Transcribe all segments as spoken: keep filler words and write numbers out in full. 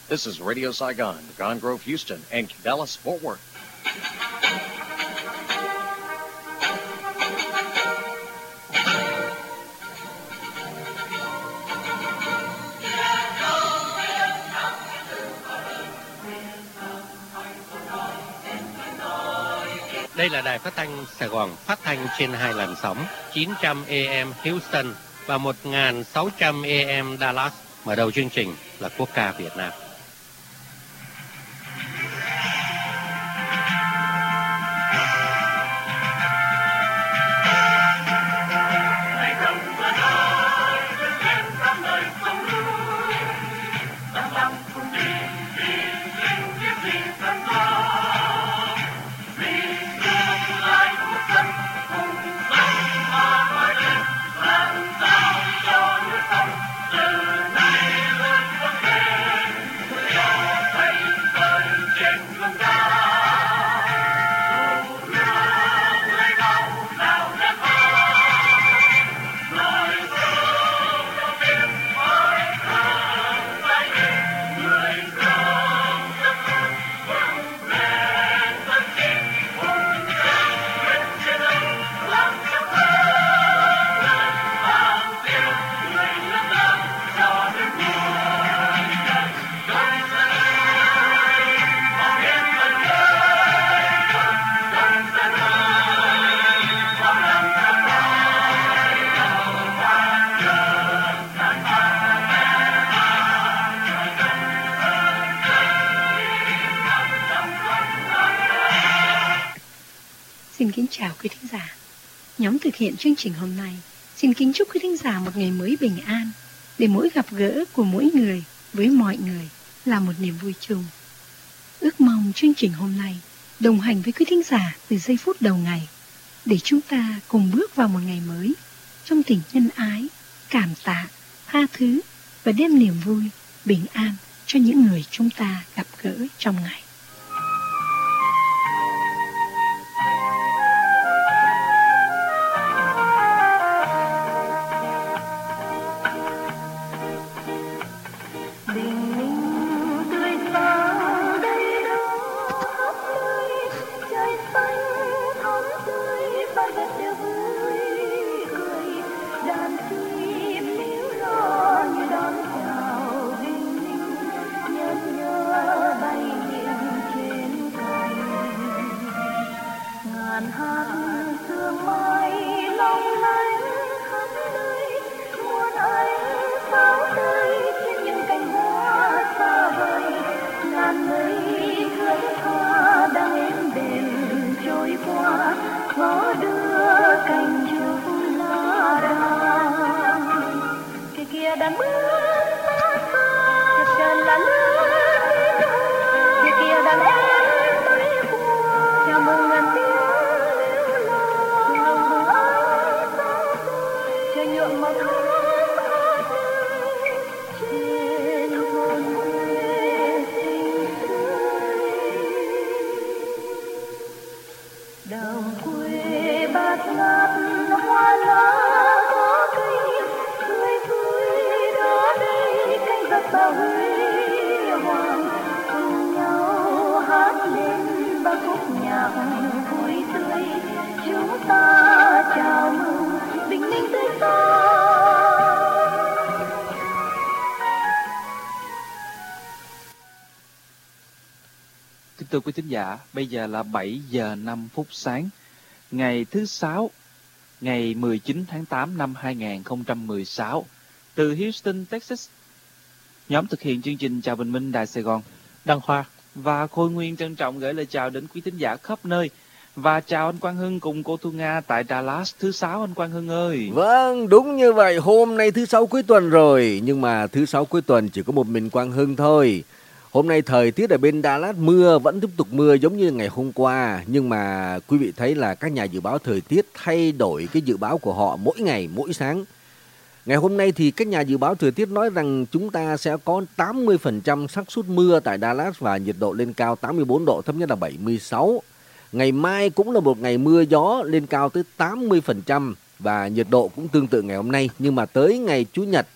This is Radio Saigon, Gone Grove, Houston, and Dallas, Fort Worth. Đây là đài phát thanh Sài Gòn, phát thanh trên hai làn sóng chín trăm A M Houston và một nghìn sáu trăm A M Dallas. Mở đầu chương trình là quốc ca Việt Nam. Xin kính chào quý thính giả. Nhóm thực hiện chương trình hôm nay xin kính chúc quý thính giả một ngày mới bình an, để mỗi gặp gỡ của mỗi người với mọi người là một niềm vui chung. Ước mong chương trình hôm nay đồng hành với quý thính giả từ giây phút đầu ngày, để chúng ta cùng bước vào một ngày mới trong tình nhân ái, cảm tạ, tha thứ và đem niềm vui, bình an cho những người chúng ta gặp gỡ trong ngày. Thưa quý thính giả, bây giờ là bảy giờ năm phút sáng, ngày thứ Sáu, ngày mười chín tháng tám năm hai nghìn không trăm mười sáu, từ Houston, Texas. Nhóm thực hiện chương trình chào bình minh Đài Sài Gòn, Đăng Khoa và Khôi Nguyên trân trọng gửi lời chào đến quý thính giả khắp nơi. Và chào anh Quang Hưng cùng cô Thu Nga tại Dallas. Thứ Sáu anh Quang Hưng ơi. Vâng, đúng như vậy, hôm nay thứ Sáu cuối tuần rồi, nhưng mà thứ Sáu cuối tuần chỉ có một mình Quang Hưng thôi. Hôm nay thời tiết ở bên Dallas mưa, vẫn tiếp tục mưa giống như ngày hôm qua. Nhưng mà quý vị thấy là các nhà dự báo thời tiết thay đổi cái dự báo của họ mỗi ngày, mỗi sáng. Ngày hôm nay thì các nhà dự báo thời tiết nói rằng chúng ta sẽ có tám mươi phần trăm xác suất mưa tại Dallas và nhiệt độ lên cao tám mươi bốn độ, thấp nhất là bảy mươi sáu. Ngày mai cũng là một ngày mưa gió, lên cao tới tám mươi phần trăm và nhiệt độ cũng tương tự ngày hôm nay. Nhưng mà tới ngày Chủ nhật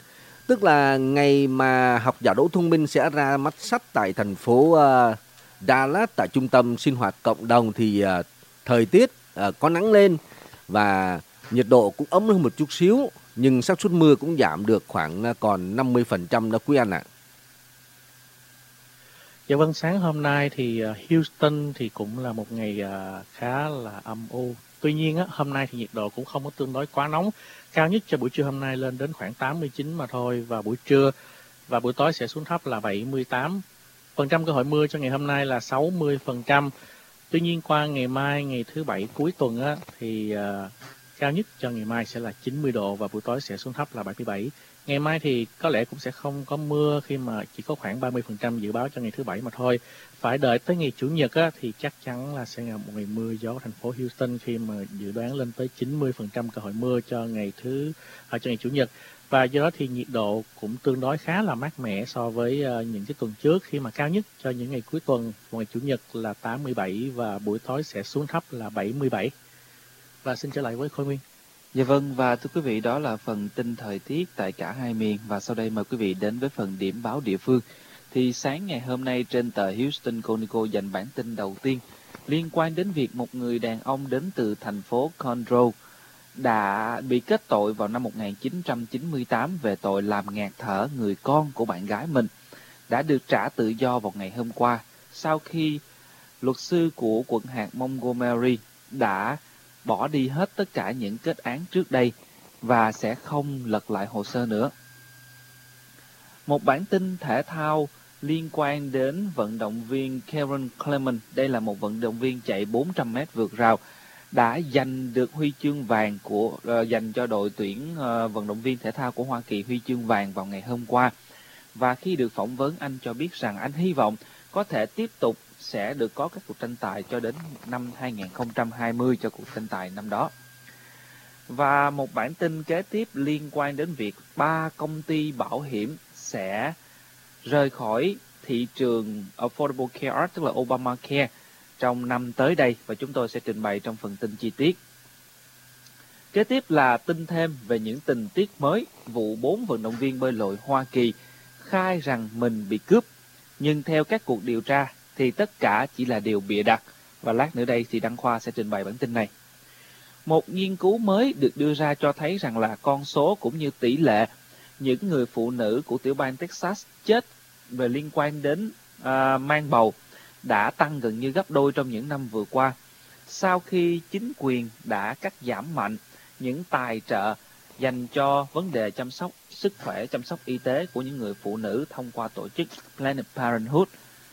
Tức là ngày mà học giả Đỗ Thông Minh sẽ ra mắt sách tại thành phố uh, Dallas, tại trung tâm sinh hoạt cộng đồng, thì uh, thời tiết uh, có nắng lên và nhiệt độ cũng ấm hơn một chút xíu, nhưng xác suất mưa cũng giảm được khoảng uh, còn năm mươi phần trăm đó quý anh ạ. Dạ vâng, sáng hôm nay thì uh, Houston thì cũng là một ngày uh, khá là âm u. Tuy nhiên á, hôm nay thì nhiệt độ cũng không có tương đối quá nóng. Cao nhất cho buổi trưa hôm nay lên đến khoảng tám mươi chín mà thôi, và buổi trưa và buổi tối sẽ xuống thấp là bảy mươi tám phần trăm. Cơ hội mưa cho ngày hôm nay là sáu mươi phần trăm. Tuy nhiên qua ngày mai, ngày thứ bảy cuối tuần á, thì uh, cao nhất cho ngày mai sẽ là chín mươi độ và buổi tối sẽ xuống thấp là bảy mươi bảy. Ngày mai thì có lẽ cũng sẽ không có mưa, khi mà chỉ có khoảng ba mươi phần trăm dự báo cho ngày thứ bảy mà thôi. Phải đợi tới ngày Chủ nhật á, thì chắc chắn là sẽ là một ngày mưa gió thành phố Houston, khi mà dự đoán lên tới chín mươi phần trăm cơ hội mưa cho ngày thứ à, cho ngày Chủ nhật. Và do đó thì nhiệt độ cũng tương đối khá là mát mẻ so với uh, những cái tuần trước, khi mà cao nhất cho những ngày cuối tuần, ngày Chủ nhật là tám mươi bảy và buổi tối sẽ xuống thấp là bảy mươi bảy. Và xin trở lại với Khôi Nguyên. Dạ vâng, và thưa quý vị, đó là phần tin thời tiết tại cả hai miền. Và sau đây mời quý vị đến với phần điểm báo địa phương. Thì sáng ngày hôm nay trên tờ Houston Chronicle dành bản tin đầu tiên liên quan đến việc một người đàn ông đến từ thành phố Conroe đã bị kết tội vào năm một nghìn chín trăm chín mươi tám về tội làm ngạt thở người con của bạn gái mình, đã được trả tự do vào ngày hôm qua, sau khi luật sư của quận hạt Montgomery đã bỏ đi hết tất cả những kết án trước đây và sẽ không lật lại hồ sơ nữa. Một bản tin thể thao liên quan đến vận động viên Karen Clement, đây là một vận động viên chạy bốn trăm mét vượt rào, đã giành được huy chương vàng của uh, dành cho đội tuyển uh, vận động viên thể thao của Hoa Kỳ huy chương vàng vào ngày hôm qua. Và khi được phỏng vấn, anh cho biết rằng anh hy vọng có thể tiếp tục sẽ được có các cuộc tranh tài cho đến năm hai nghìn không trăm hai mươi, cho cuộc tranh tài năm đó. Và một bản tin kế tiếp liên quan đến việc ba công ty bảo hiểm sẽ rời khỏi thị trường Affordable Care Act, tức là Obamacare, trong năm tới đây, và chúng tôi sẽ trình bày trong phần tin chi tiết. Kế tiếp là tin thêm về những tình tiết mới vụ bốn vận động viên bơi lội Hoa Kỳ khai rằng mình bị cướp, nhưng theo các cuộc điều tra thì tất cả chỉ là điều bịa đặt, và lát nữa đây thì Đăng Khoa sẽ trình bày bản tin này. Một nghiên cứu mới được đưa ra cho thấy rằng là con số cũng như tỷ lệ những người phụ nữ của tiểu bang Texas chết về liên quan đến uh, mang bầu đã tăng gần như gấp đôi trong những năm vừa qua, sau khi chính quyền đã cắt giảm mạnh những tài trợ dành cho vấn đề chăm sóc sức khỏe, chăm sóc y tế của những người phụ nữ thông qua tổ chức Planned Parenthood.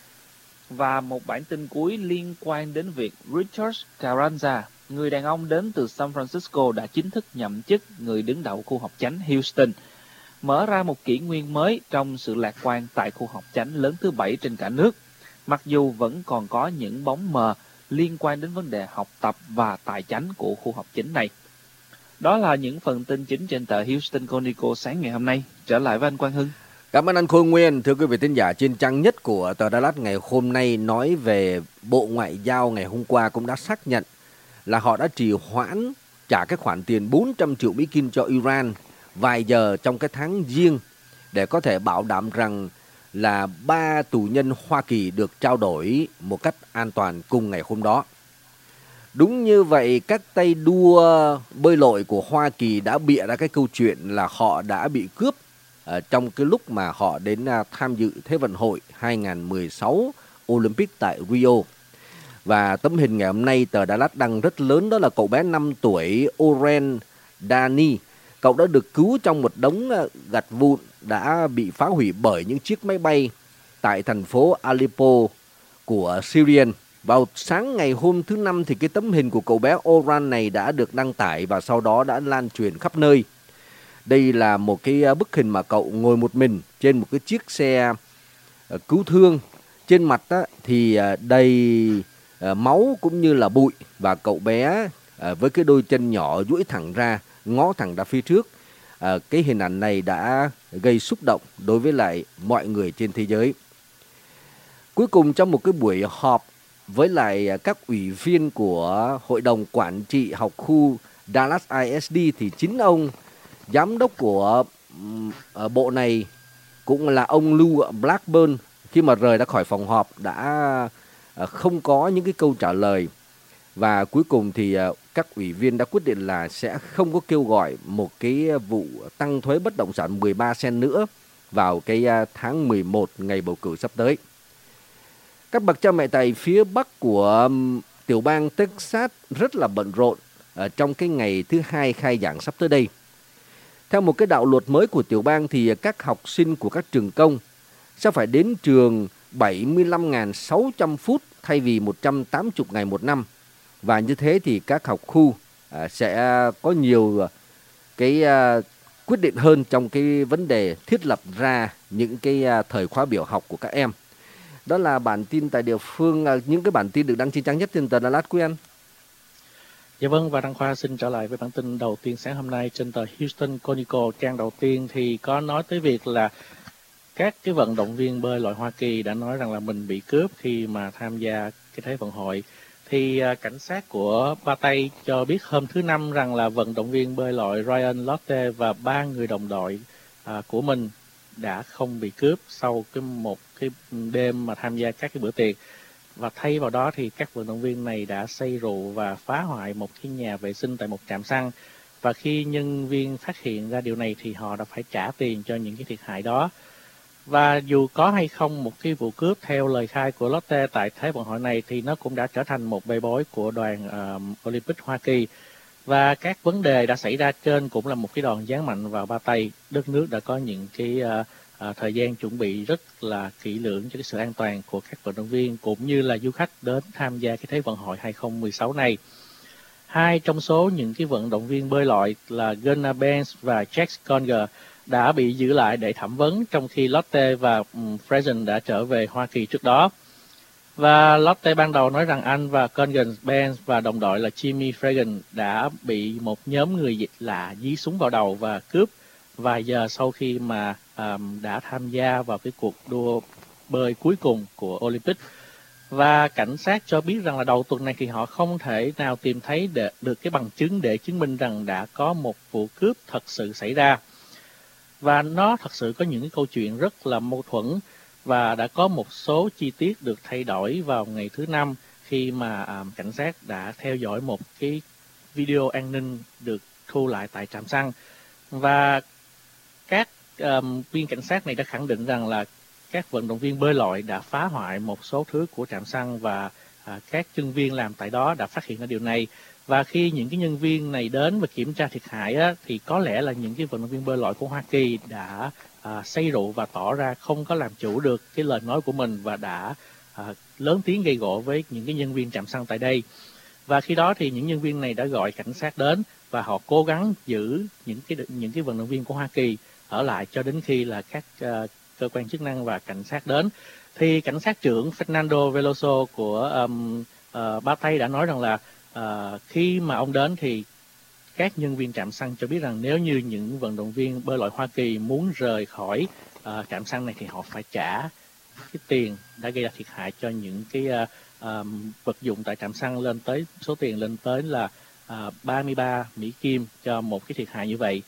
Và một bản tin cuối liên quan đến việc Richard Carranza, người đàn ông đến từ San Francisco, đã chính thức nhậm chức người đứng đầu khu học chánh Houston, mở ra một kỷ nguyên mới trong sự lạc quan tại khu học chánh lớn thứ bảy trên cả nước, mặc dù vẫn còn có những bóng mờ liên quan đến vấn đề học tập và tài chánh của khu học chính này. Đó là những phần tin chính trên tờ Houston Chronicle sáng ngày hôm nay. Trở lại với anh Quang Hưng. Cảm ơn anh Khôi Nguyên. Thưa quý vị thính giả, trên trang nhất của tờ Dallas ngày hôm nay nói về Bộ Ngoại giao ngày hôm qua cũng đã xác nhận là họ đã trì hoãn trả cái khoản tiền bốn trăm triệu Mỹ Kim cho Iran vài giờ trong cái tháng Giêng để có thể bảo đảm rằng là ba tù nhân Hoa Kỳ được trao đổi một cách an toàn cùng ngày hôm đó. Đúng như vậy, các tay đua bơi lội của Hoa Kỳ đã bịa ra cái câu chuyện là họ đã bị cướp uh, trong cái lúc mà họ đến uh, tham dự Thế vận hội hai không một sáu Olympic tại Rio. Và tấm hình ngày hôm nay tờ Dallas đăng rất lớn, đó là cậu bé năm tuổi Oren Dani. Cậu đã được cứu trong một đống uh, gạch vụn đã bị phá hủy bởi những chiếc máy bay tại thành phố Aleppo của Syria. Vào sáng ngày hôm thứ Năm thì cái tấm hình của cậu bé Oran này đã được đăng tải và sau đó đã lan truyền khắp nơi. Đây là một cái bức hình mà cậu ngồi một mình trên một cái chiếc xe cứu thương. Trên mặt thì đầy máu cũng như là bụi, và cậu bé với cái đôi chân nhỏ duỗi thẳng ra, ngó thẳng ra phía trước. Cái hình ảnh này đã gây xúc động đối với lại mọi người trên thế giới. Cuối cùng, trong một cái buổi họp với lại các ủy viên của Hội đồng Quản trị học khu Dallas I S D thì chính ông giám đốc của ở bộ này cũng là ông Lou Blackburn, khi mà rời ra khỏi phòng họp đã không có những cái câu trả lời. Và cuối cùng thì các ủy viên đã quyết định là sẽ không có kêu gọi một cái vụ tăng thuế bất động sản mười ba cent nữa vào cái tháng mười một ngày bầu cử sắp tới. Các bậc cha mẹ tại phía bắc của tiểu bang Texas rất là bận rộn ở trong cái ngày thứ hai khai giảng sắp tới đây. Theo một cái đạo luật mới của tiểu bang thì các học sinh của các trường công sẽ phải đến trường bảy mươi lăm nghìn sáu trăm phút thay vì một trăm tám mươi ngày một năm. Và như thế thì các học khu sẽ có nhiều cái quyết định hơn trong cái vấn đề thiết lập ra những cái thời khóa biểu học của các em. Đó là bản tin tại địa phương, những cái bản tin được đăng trên trang nhất trên tờ Dallas quý anh. Dạ vâng, và Đăng Khoa xin trở lại với bản tin đầu tiên sáng hôm nay trên tờ Houston Chronicle. Trang đầu tiên thì có nói tới việc là các cái vận động viên bơi lội Hoa Kỳ đã nói rằng là mình bị cướp khi mà tham gia cái Thế vận hội. Thì uh, cảnh sát của Ba Tây cho biết hôm thứ Năm rằng là vận động viên bơi lội Ryan Lochte và ba người đồng đội uh, của mình đã không bị cướp sau cái một cái đêm mà tham gia các cái bữa tiệc. Và thay vào đó thì các vận động viên này đã say rượu và phá hoại một cái nhà vệ sinh tại một trạm xăng. Và khi nhân viên phát hiện ra điều này thì họ đã phải trả tiền cho những cái thiệt hại đó. Và dù có hay không một cái vụ cướp theo lời khai của Lotte tại Thế vận hội này thì nó cũng đã trở thành một bê bối của đoàn uh, Olympic Hoa Kỳ. Và các vấn đề đã xảy ra trên cũng là một cái đòn giáng mạnh vào Ba Tây. Đất nước đã có những cái uh, uh, thời gian chuẩn bị rất là kỹ lưỡng cho cái sự an toàn của các vận động viên cũng như là du khách đến tham gia cái Thế vận hội hai không một sáu này. Hai trong số những cái vận động viên bơi lội là Gunnar Benz và Jack Conger đã bị giữ lại để thẩm vấn, trong khi Lotte và um, Frazen đã trở về Hoa Kỳ trước đó. Và Lotte ban đầu nói rằng anh và Congan Benz và đồng đội là Jimmy Fragan đã bị một nhóm người lạ dí súng vào đầu và cướp vài giờ sau khi mà um, đã tham gia vào cái cuộc đua bơi cuối cùng của Olympic. Và cảnh sát cho biết rằng là đầu tuần này thì họ không thể nào tìm thấy để, được cái bằng chứng để chứng minh rằng đã có một vụ cướp thật sự xảy ra. Và nó thật sự có những cái câu chuyện rất là mâu thuẫn và đã có một số chi tiết được thay đổi vào ngày thứ Năm khi mà um, cảnh sát đã theo dõi một cái video an ninh được thu lại tại trạm xăng. Và các um, viên cảnh sát này đã khẳng định rằng là các vận động viên bơi lội đã phá hoại một số thứ của trạm xăng và à, các nhân viên làm tại đó đã phát hiện ra điều này. Và khi những cái nhân viên này đến và kiểm tra thiệt hại á, thì có lẽ là những cái vận động viên bơi lội của Hoa Kỳ đã à, say rượu và tỏ ra không có làm chủ được cái lời nói của mình và đã à, lớn tiếng gây gổ với những cái nhân viên trạm xăng tại đây. Và khi đó thì những nhân viên này đã gọi cảnh sát đến và họ cố gắng giữ những cái những cái vận động viên của Hoa Kỳ ở lại cho đến khi là các uh, cơ quan chức năng và cảnh sát đến. Thì cảnh sát trưởng Fernando Veloso của um, uh, Ba Tây đã nói rằng là uh, khi mà ông đến thì các nhân viên trạm xăng cho biết rằng nếu như những vận động viên bơi lội Hoa Kỳ muốn rời khỏi uh, trạm xăng này thì họ phải trả cái tiền đã gây ra thiệt hại cho những cái uh, um, vật dụng tại trạm xăng lên tới số tiền lên tới là uh, ba mươi ba Mỹ Kim cho một cái thiệt hại như vậy.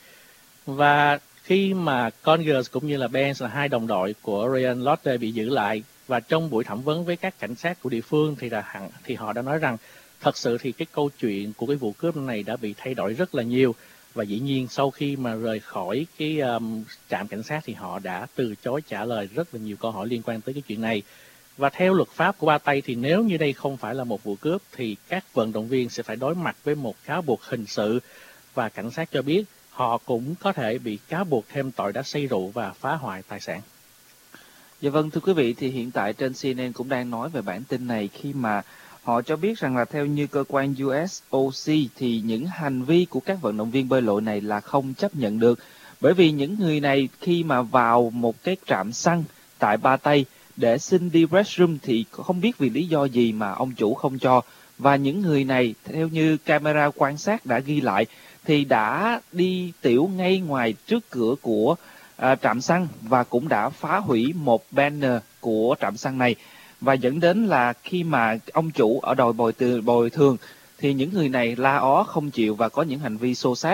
Và khi mà Congers cũng như là Benz là hai đồng đội của Ryan Lochte bị giữ lại và trong buổi thẩm vấn với các cảnh sát của địa phương thì là hẳn thì họ đã nói rằng thật sự thì cái câu chuyện của cái vụ cướp này đã bị thay đổi rất là nhiều. Và dĩ nhiên sau khi mà rời khỏi cái um, trạm cảnh sát thì họ đã từ chối trả lời rất là nhiều câu hỏi liên quan tới cái chuyện này. Và theo luật pháp của Ba Tây thì nếu như đây không phải là một vụ cướp thì các vận động viên sẽ phải đối mặt với một cáo buộc hình sự. Và cảnh sát cho biết họ cũng có thể bị cáo buộc thêm tội đã say rượu và phá hoại tài sản. Dạ vâng, thưa quý vị, thì hiện tại trên xê en en cũng đang nói về bản tin này khi mà họ cho biết rằng là theo như cơ quan u ét o xê thì những hành vi của các vận động viên bơi lội này là không chấp nhận được. Bởi vì những người này khi mà vào một cái trạm xăng tại Ba Tây để xin đi restroom thì không biết vì lý do gì mà ông chủ không cho. Và những người này theo như camera quan sát đã ghi lại thì đã đi tiểu ngay ngoài trước cửa của à, trạm xăng và cũng đã phá hủy một banner của trạm xăng này. Và dẫn đến là khi mà ông chủ ở đòi bồi, từ, bồi thường thì những người này la ó không chịu và có những hành vi xô xát.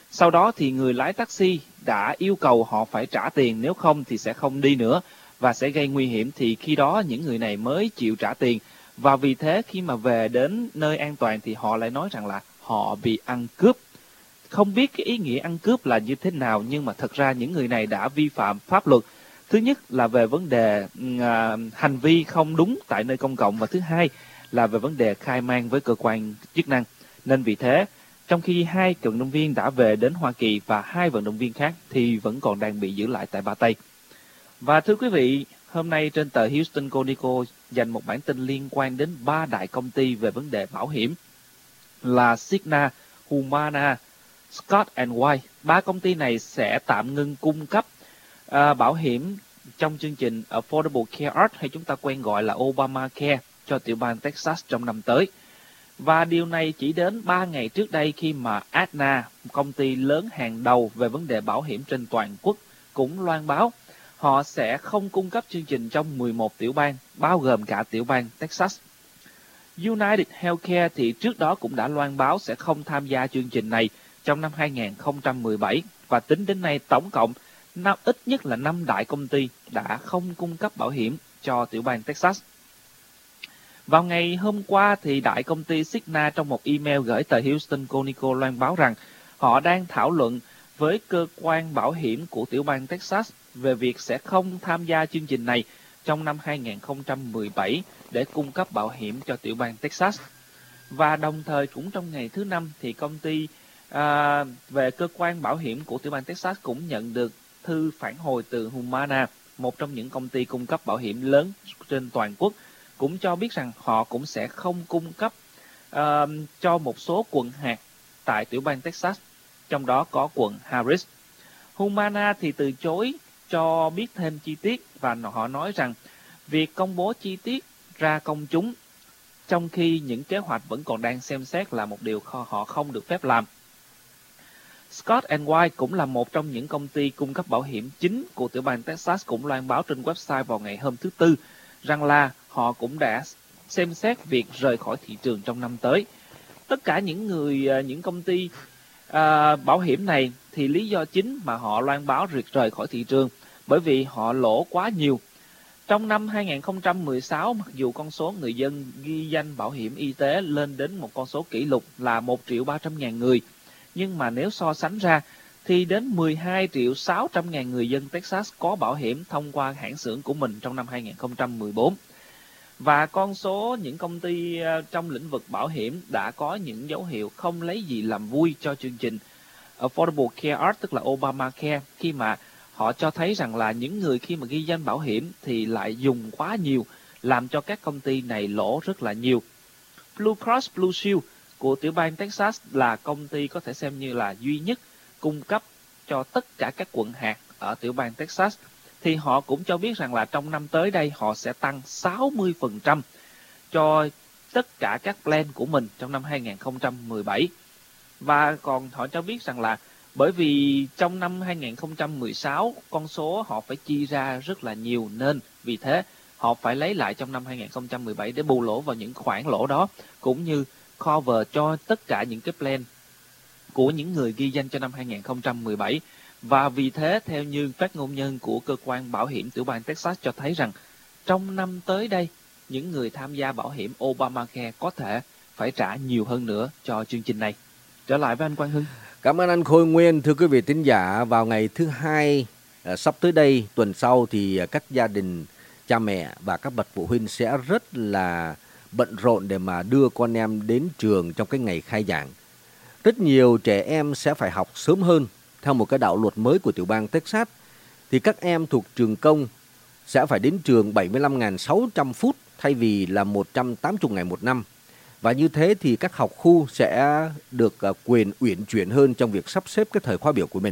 Sau đó thì người lái taxi đã yêu cầu họ phải trả tiền, nếu không thì sẽ không đi nữa và sẽ gây nguy hiểm, thì khi đó những người này mới chịu trả tiền. Và vì thế khi mà về đến nơi an toàn thì họ lại nói rằng là họ bị ăn cướp. Không biết cái ý nghĩa ăn cướp là như thế nào, nhưng mà thật ra những người này đã vi phạm pháp luật. Thứ nhất là về vấn đề à, hành vi không đúng tại nơi công cộng, và thứ hai là về vấn đề khai man với cơ quan chức năng. Nên vì thế, trong khi hai vận động viên đã về đến Hoa Kỳ và hai vận động viên khác thì vẫn còn đang bị giữ lại tại Ba Tây. Và thưa quý vị, hôm nay trên tờ Houston Chronicle dành một bản tin liên quan đến ba đại công ty về vấn đề bảo hiểm là Cigna, Humana, Scott and White. Ba công ty này sẽ tạm ngưng cung cấp uh, bảo hiểm trong chương trình Affordable Care Act, hay chúng ta quen gọi là Obamacare, cho tiểu bang Texas trong năm tới. Và điều này chỉ đến ba ngày trước đây khi mà Aetna, một công ty lớn hàng đầu về vấn đề bảo hiểm trên toàn quốc, cũng loan báo họ sẽ không cung cấp chương trình trong mười một tiểu bang, bao gồm cả tiểu bang Texas. United Healthcare thì trước đó cũng đã loan báo sẽ không tham gia chương trình này trong năm hai nghìn không trăm mười bảy, và tính đến nay tổng cộng năm, ít nhất là năm đại công ty đã không cung cấp bảo hiểm cho tiểu bang Texas. Vào ngày hôm qua thì đại công ty Cigna trong một email gửi tờ Houston Chronicle loan báo rằng họ đang thảo luận với cơ quan bảo hiểm của tiểu bang Texas về việc sẽ không tham gia chương trình này trong năm hai nghìn không trăm mười bảy để cung cấp bảo hiểm cho tiểu bang Texas. Và đồng thời cũng trong ngày thứ năm thì công ty à, về cơ quan bảo hiểm của tiểu bang Texas cũng nhận được thư phản hồi từ Humana, một trong những công ty cung cấp bảo hiểm lớn trên toàn quốc, cũng cho biết rằng họ cũng sẽ không cung cấp uh, cho một số quận hạt tại tiểu bang Texas, trong đó có quận Harris. Humana thì từ chối cho biết thêm chi tiết, và họ nói rằng việc công bố chi tiết ra công chúng trong khi những kế hoạch vẫn còn đang xem xét là một điều họ không được phép làm. Scott and White cũng là một trong những công ty cung cấp bảo hiểm chính của tiểu bang Texas, cũng loan báo trên website vào ngày hôm thứ Tư rằng là họ cũng đã xem xét việc rời khỏi thị trường trong năm tới. Tất cả những người, những công ty uh, bảo hiểm này thì lý do chính mà họ loan báo việc rời khỏi thị trường bởi vì họ lỗ quá nhiều. Trong năm hai nghìn không trăm mười sáu, mặc dù con số người dân ghi danh bảo hiểm y tế lên đến một con số kỷ lục là một triệu ba trăm ngàn người, nhưng mà nếu so sánh ra thì đến mười hai triệu sáu trăm ngàn người dân Texas có bảo hiểm thông qua hãng xưởng của mình trong năm hai nghìn không trăm mười bốn. Và con số những công ty trong lĩnh vực bảo hiểm đã có những dấu hiệu không lấy gì làm vui cho chương trình Affordable Care Act, tức là Obamacare, khi mà họ cho thấy rằng là những người khi mà ghi danh bảo hiểm thì lại dùng quá nhiều, làm cho các công ty này lỗ rất là nhiều. Blue Cross Blue Shield của tiểu bang Texas là công ty có thể xem như là duy nhất cung cấp cho tất cả các quận hạt ở tiểu bang Texas, thì họ cũng cho biết rằng là trong năm tới đây họ sẽ tăng sáu mươi phần trăm cho tất cả các plan của mình trong năm hai nghìn không trăm mười bảy. Và còn họ cho biết rằng là bởi vì trong năm hai nghìn không trăm mười sáu con số họ phải chi ra rất là nhiều, nên vì thế họ phải lấy lại trong năm hai nghìn không trăm mười bảy để bù lỗ vào những khoản lỗ đó, cũng như cover cho tất cả những cái plan của những người ghi danh cho năm hai nghìn không trăm mười bảy. Và vì thế, theo như phát ngôn nhân của cơ quan bảo hiểm tiểu bang Texas cho thấy rằng trong năm tới đây, những người tham gia bảo hiểm Obamacare có thể phải trả nhiều hơn nữa cho chương trình này. Trở lại với anh Quang Hưng. Cảm ơn anh Khôi Nguyên. Thưa quý vị thính giả, vào ngày thứ hai à, sắp tới đây, tuần sau thì các gia đình, cha mẹ và các bậc phụ huynh sẽ rất là bận rộn để mà đưa con em đến trường trong cái ngày khai giảng. Rất nhiều trẻ em sẽ phải học sớm hơn. Theo một cái đạo luật mới của tiểu bang Texas, thì các em thuộc trường công sẽ phải đến trường bảy mươi lăm nghìn sáu trăm phút thay vì là một trăm tám mươi ngày một năm. Và như thế thì các học khu sẽ được quyền uyển chuyển hơn trong việc sắp xếp cái thời khóa biểu của mình.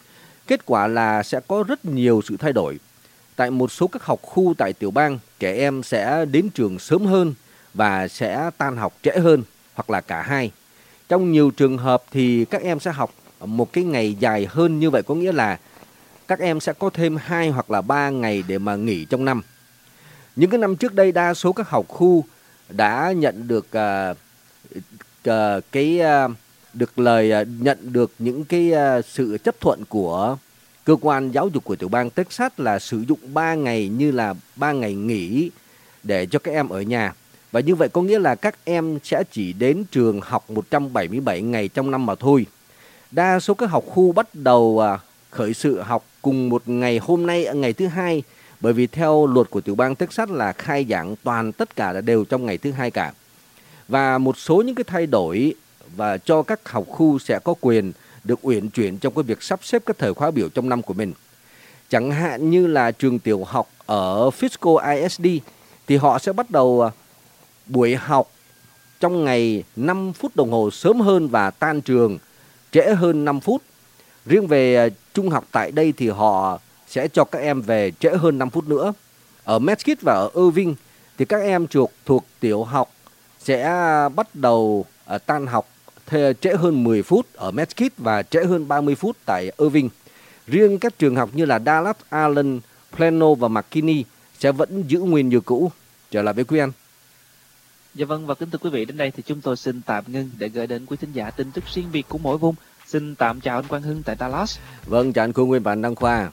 Kết quả là sẽ có rất nhiều sự thay đổi. Tại một số các học khu tại tiểu bang, trẻ em sẽ đến trường sớm hơn và sẽ tan học trễ hơn, hoặc là cả hai. Trong nhiều trường hợp thì các em sẽ học một cái ngày dài hơn, như vậy có nghĩa là các em sẽ có thêm hai hoặc là ba ngày để mà nghỉ trong năm. Những cái năm trước đây, đa số các học khu đã nhận được uh, uh, cái uh, được lời nhận được những cái sự chấp thuận của cơ quan giáo dục của tiểu bang Texas là sử dụng ba ngày như là ba ngày nghỉ để cho các em ở nhà. Và như vậy có nghĩa là các em sẽ chỉ đến trường học một trăm bảy mươi bảy ngày trong năm mà thôi. Đa số các học khu bắt đầu khởi sự học cùng một ngày hôm nay, ngày thứ hai, bởi vì theo luật của tiểu bang Texas là khai giảng toàn tất cả là đều trong ngày thứ hai cả. Và một số những cái thay đổi và cho các học khu sẽ có quyền được uyển chuyển trong cái việc sắp xếp các thời khóa biểu trong năm của mình. Chẳng hạn như là trường tiểu học ở Frisco i ét đê thì họ sẽ bắt đầu buổi học trong ngày năm phút đồng hồ sớm hơn và tan trường trễ hơn năm phút. Riêng về trung học tại đây thì họ sẽ cho các em về trễ hơn năm phút nữa. Ở Mesquite và ở Irving thì các em thuộc, thuộc tiểu học sẽ bắt đầu uh, tan học trễ hơn mười phút ở Mesquite và trễ hơn ba mươi phút tại Irving. Riêng các trường học như là Dallas, Allen, Plano và McKinney sẽ vẫn giữ nguyên như cũ. Trở lại với quý anh. Dạ vâng, và kính thưa quý vị, đến đây thì chúng tôi xin tạm ngưng để gửi đến quý thính giả tin tức riêng biệt của mỗi vùng. Xin tạm chào anh Quang Hưng tại Dallas. Vâng, chào anh Khu Nguyên và anh Đăng Khoa.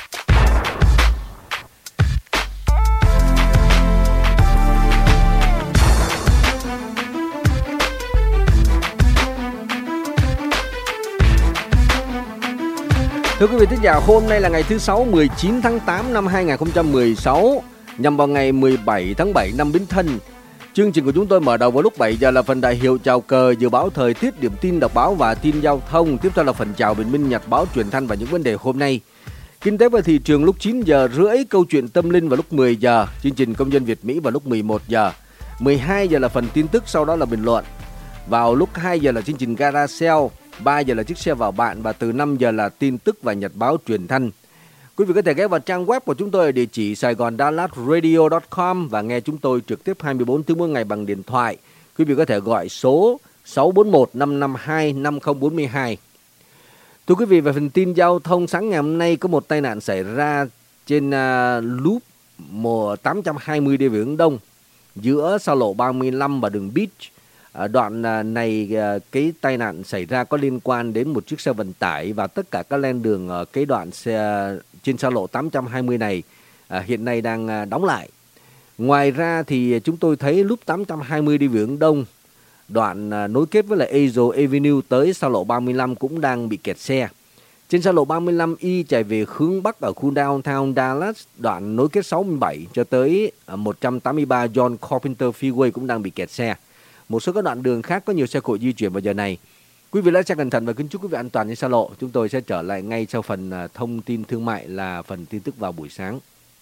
Thưa quý vị thính giả, hôm nay là ngày thứ Sáu, mười chín tháng tám năm hai nghìn không trăm mười sáu, nhằm vào ngày mười bảy tháng bảy năm Bính Thân. Chương trình của chúng tôi mở đầu vào lúc bảy giờ là phần đại hiệu chào cờ, dự báo thời tiết, điểm tin đọc báo và tin giao thông. Tiếp theo là phần chào bình minh, nhật báo, truyền thanh và những vấn đề hôm nay. Kinh tế và thị trường lúc chín giờ rưỡi, câu chuyện tâm linh vào lúc mười giờ, chương trình công dân Việt Mỹ vào lúc mười một giờ. mười hai giờ là phần tin tức, sau đó là bình luận. Vào lúc hai giờ là chương trình Garacel, ba giờ là chiếc xe vào bạn và từ năm giờ là tin tức và nhật báo truyền thanh. Quý vị có thể ghé vào trang web của chúng tôi ở địa chỉ saigon dallas radio chấm com và nghe chúng tôi trực tiếp hai mươi bốn tiếng mỗi ngày bằng điện thoại. Quý vị có thể gọi số sáu bốn một năm năm hai năm không bốn hai. Thưa quý vị, về phần tin giao thông, sáng ngày hôm nay có một tai nạn xảy ra trên uh, loop tám trăm hai mươi đi về hướng đông giữa xa lộ ba mươi lăm và đường Beach. À, đoạn à, này à, cái tai nạn xảy ra có liên quan đến một chiếc xe vận tải và tất cả các lane đường ở cái đoạn xe trên xa lộ tám trăm hai mươi này à, hiện nay đang à, đóng lại. Ngoài ra thì chúng tôi thấy loop tám trăm hai mươi đi về hướng đông, đoạn à, nối kết với lại Azle Avenue tới xa lộ ba mươi lăm cũng đang bị kẹt xe. Trên xa lộ ba mươi lăm Y chạy về hướng Bắc ở khu downtown Dallas, đoạn nối kết sáu mươi bảy cho tới à, một trăm tám mươi ba John Carpenter Freeway cũng đang bị kẹt xe. Một số các đoạn đường khác có nhiều xe cộ di chuyển vào giờ này. Quý vị lái xe cẩn thận và kính chúc quý vị an toàn trên xa lộ. Chúng tôi sẽ trở lại ngay sau phần thông tin thương mại là phần tin tức vào buổi sáng.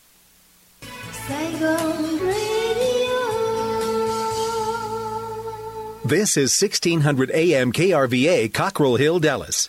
This is sixteen hundred A M K R V A, Cockrell Hill, Dallas.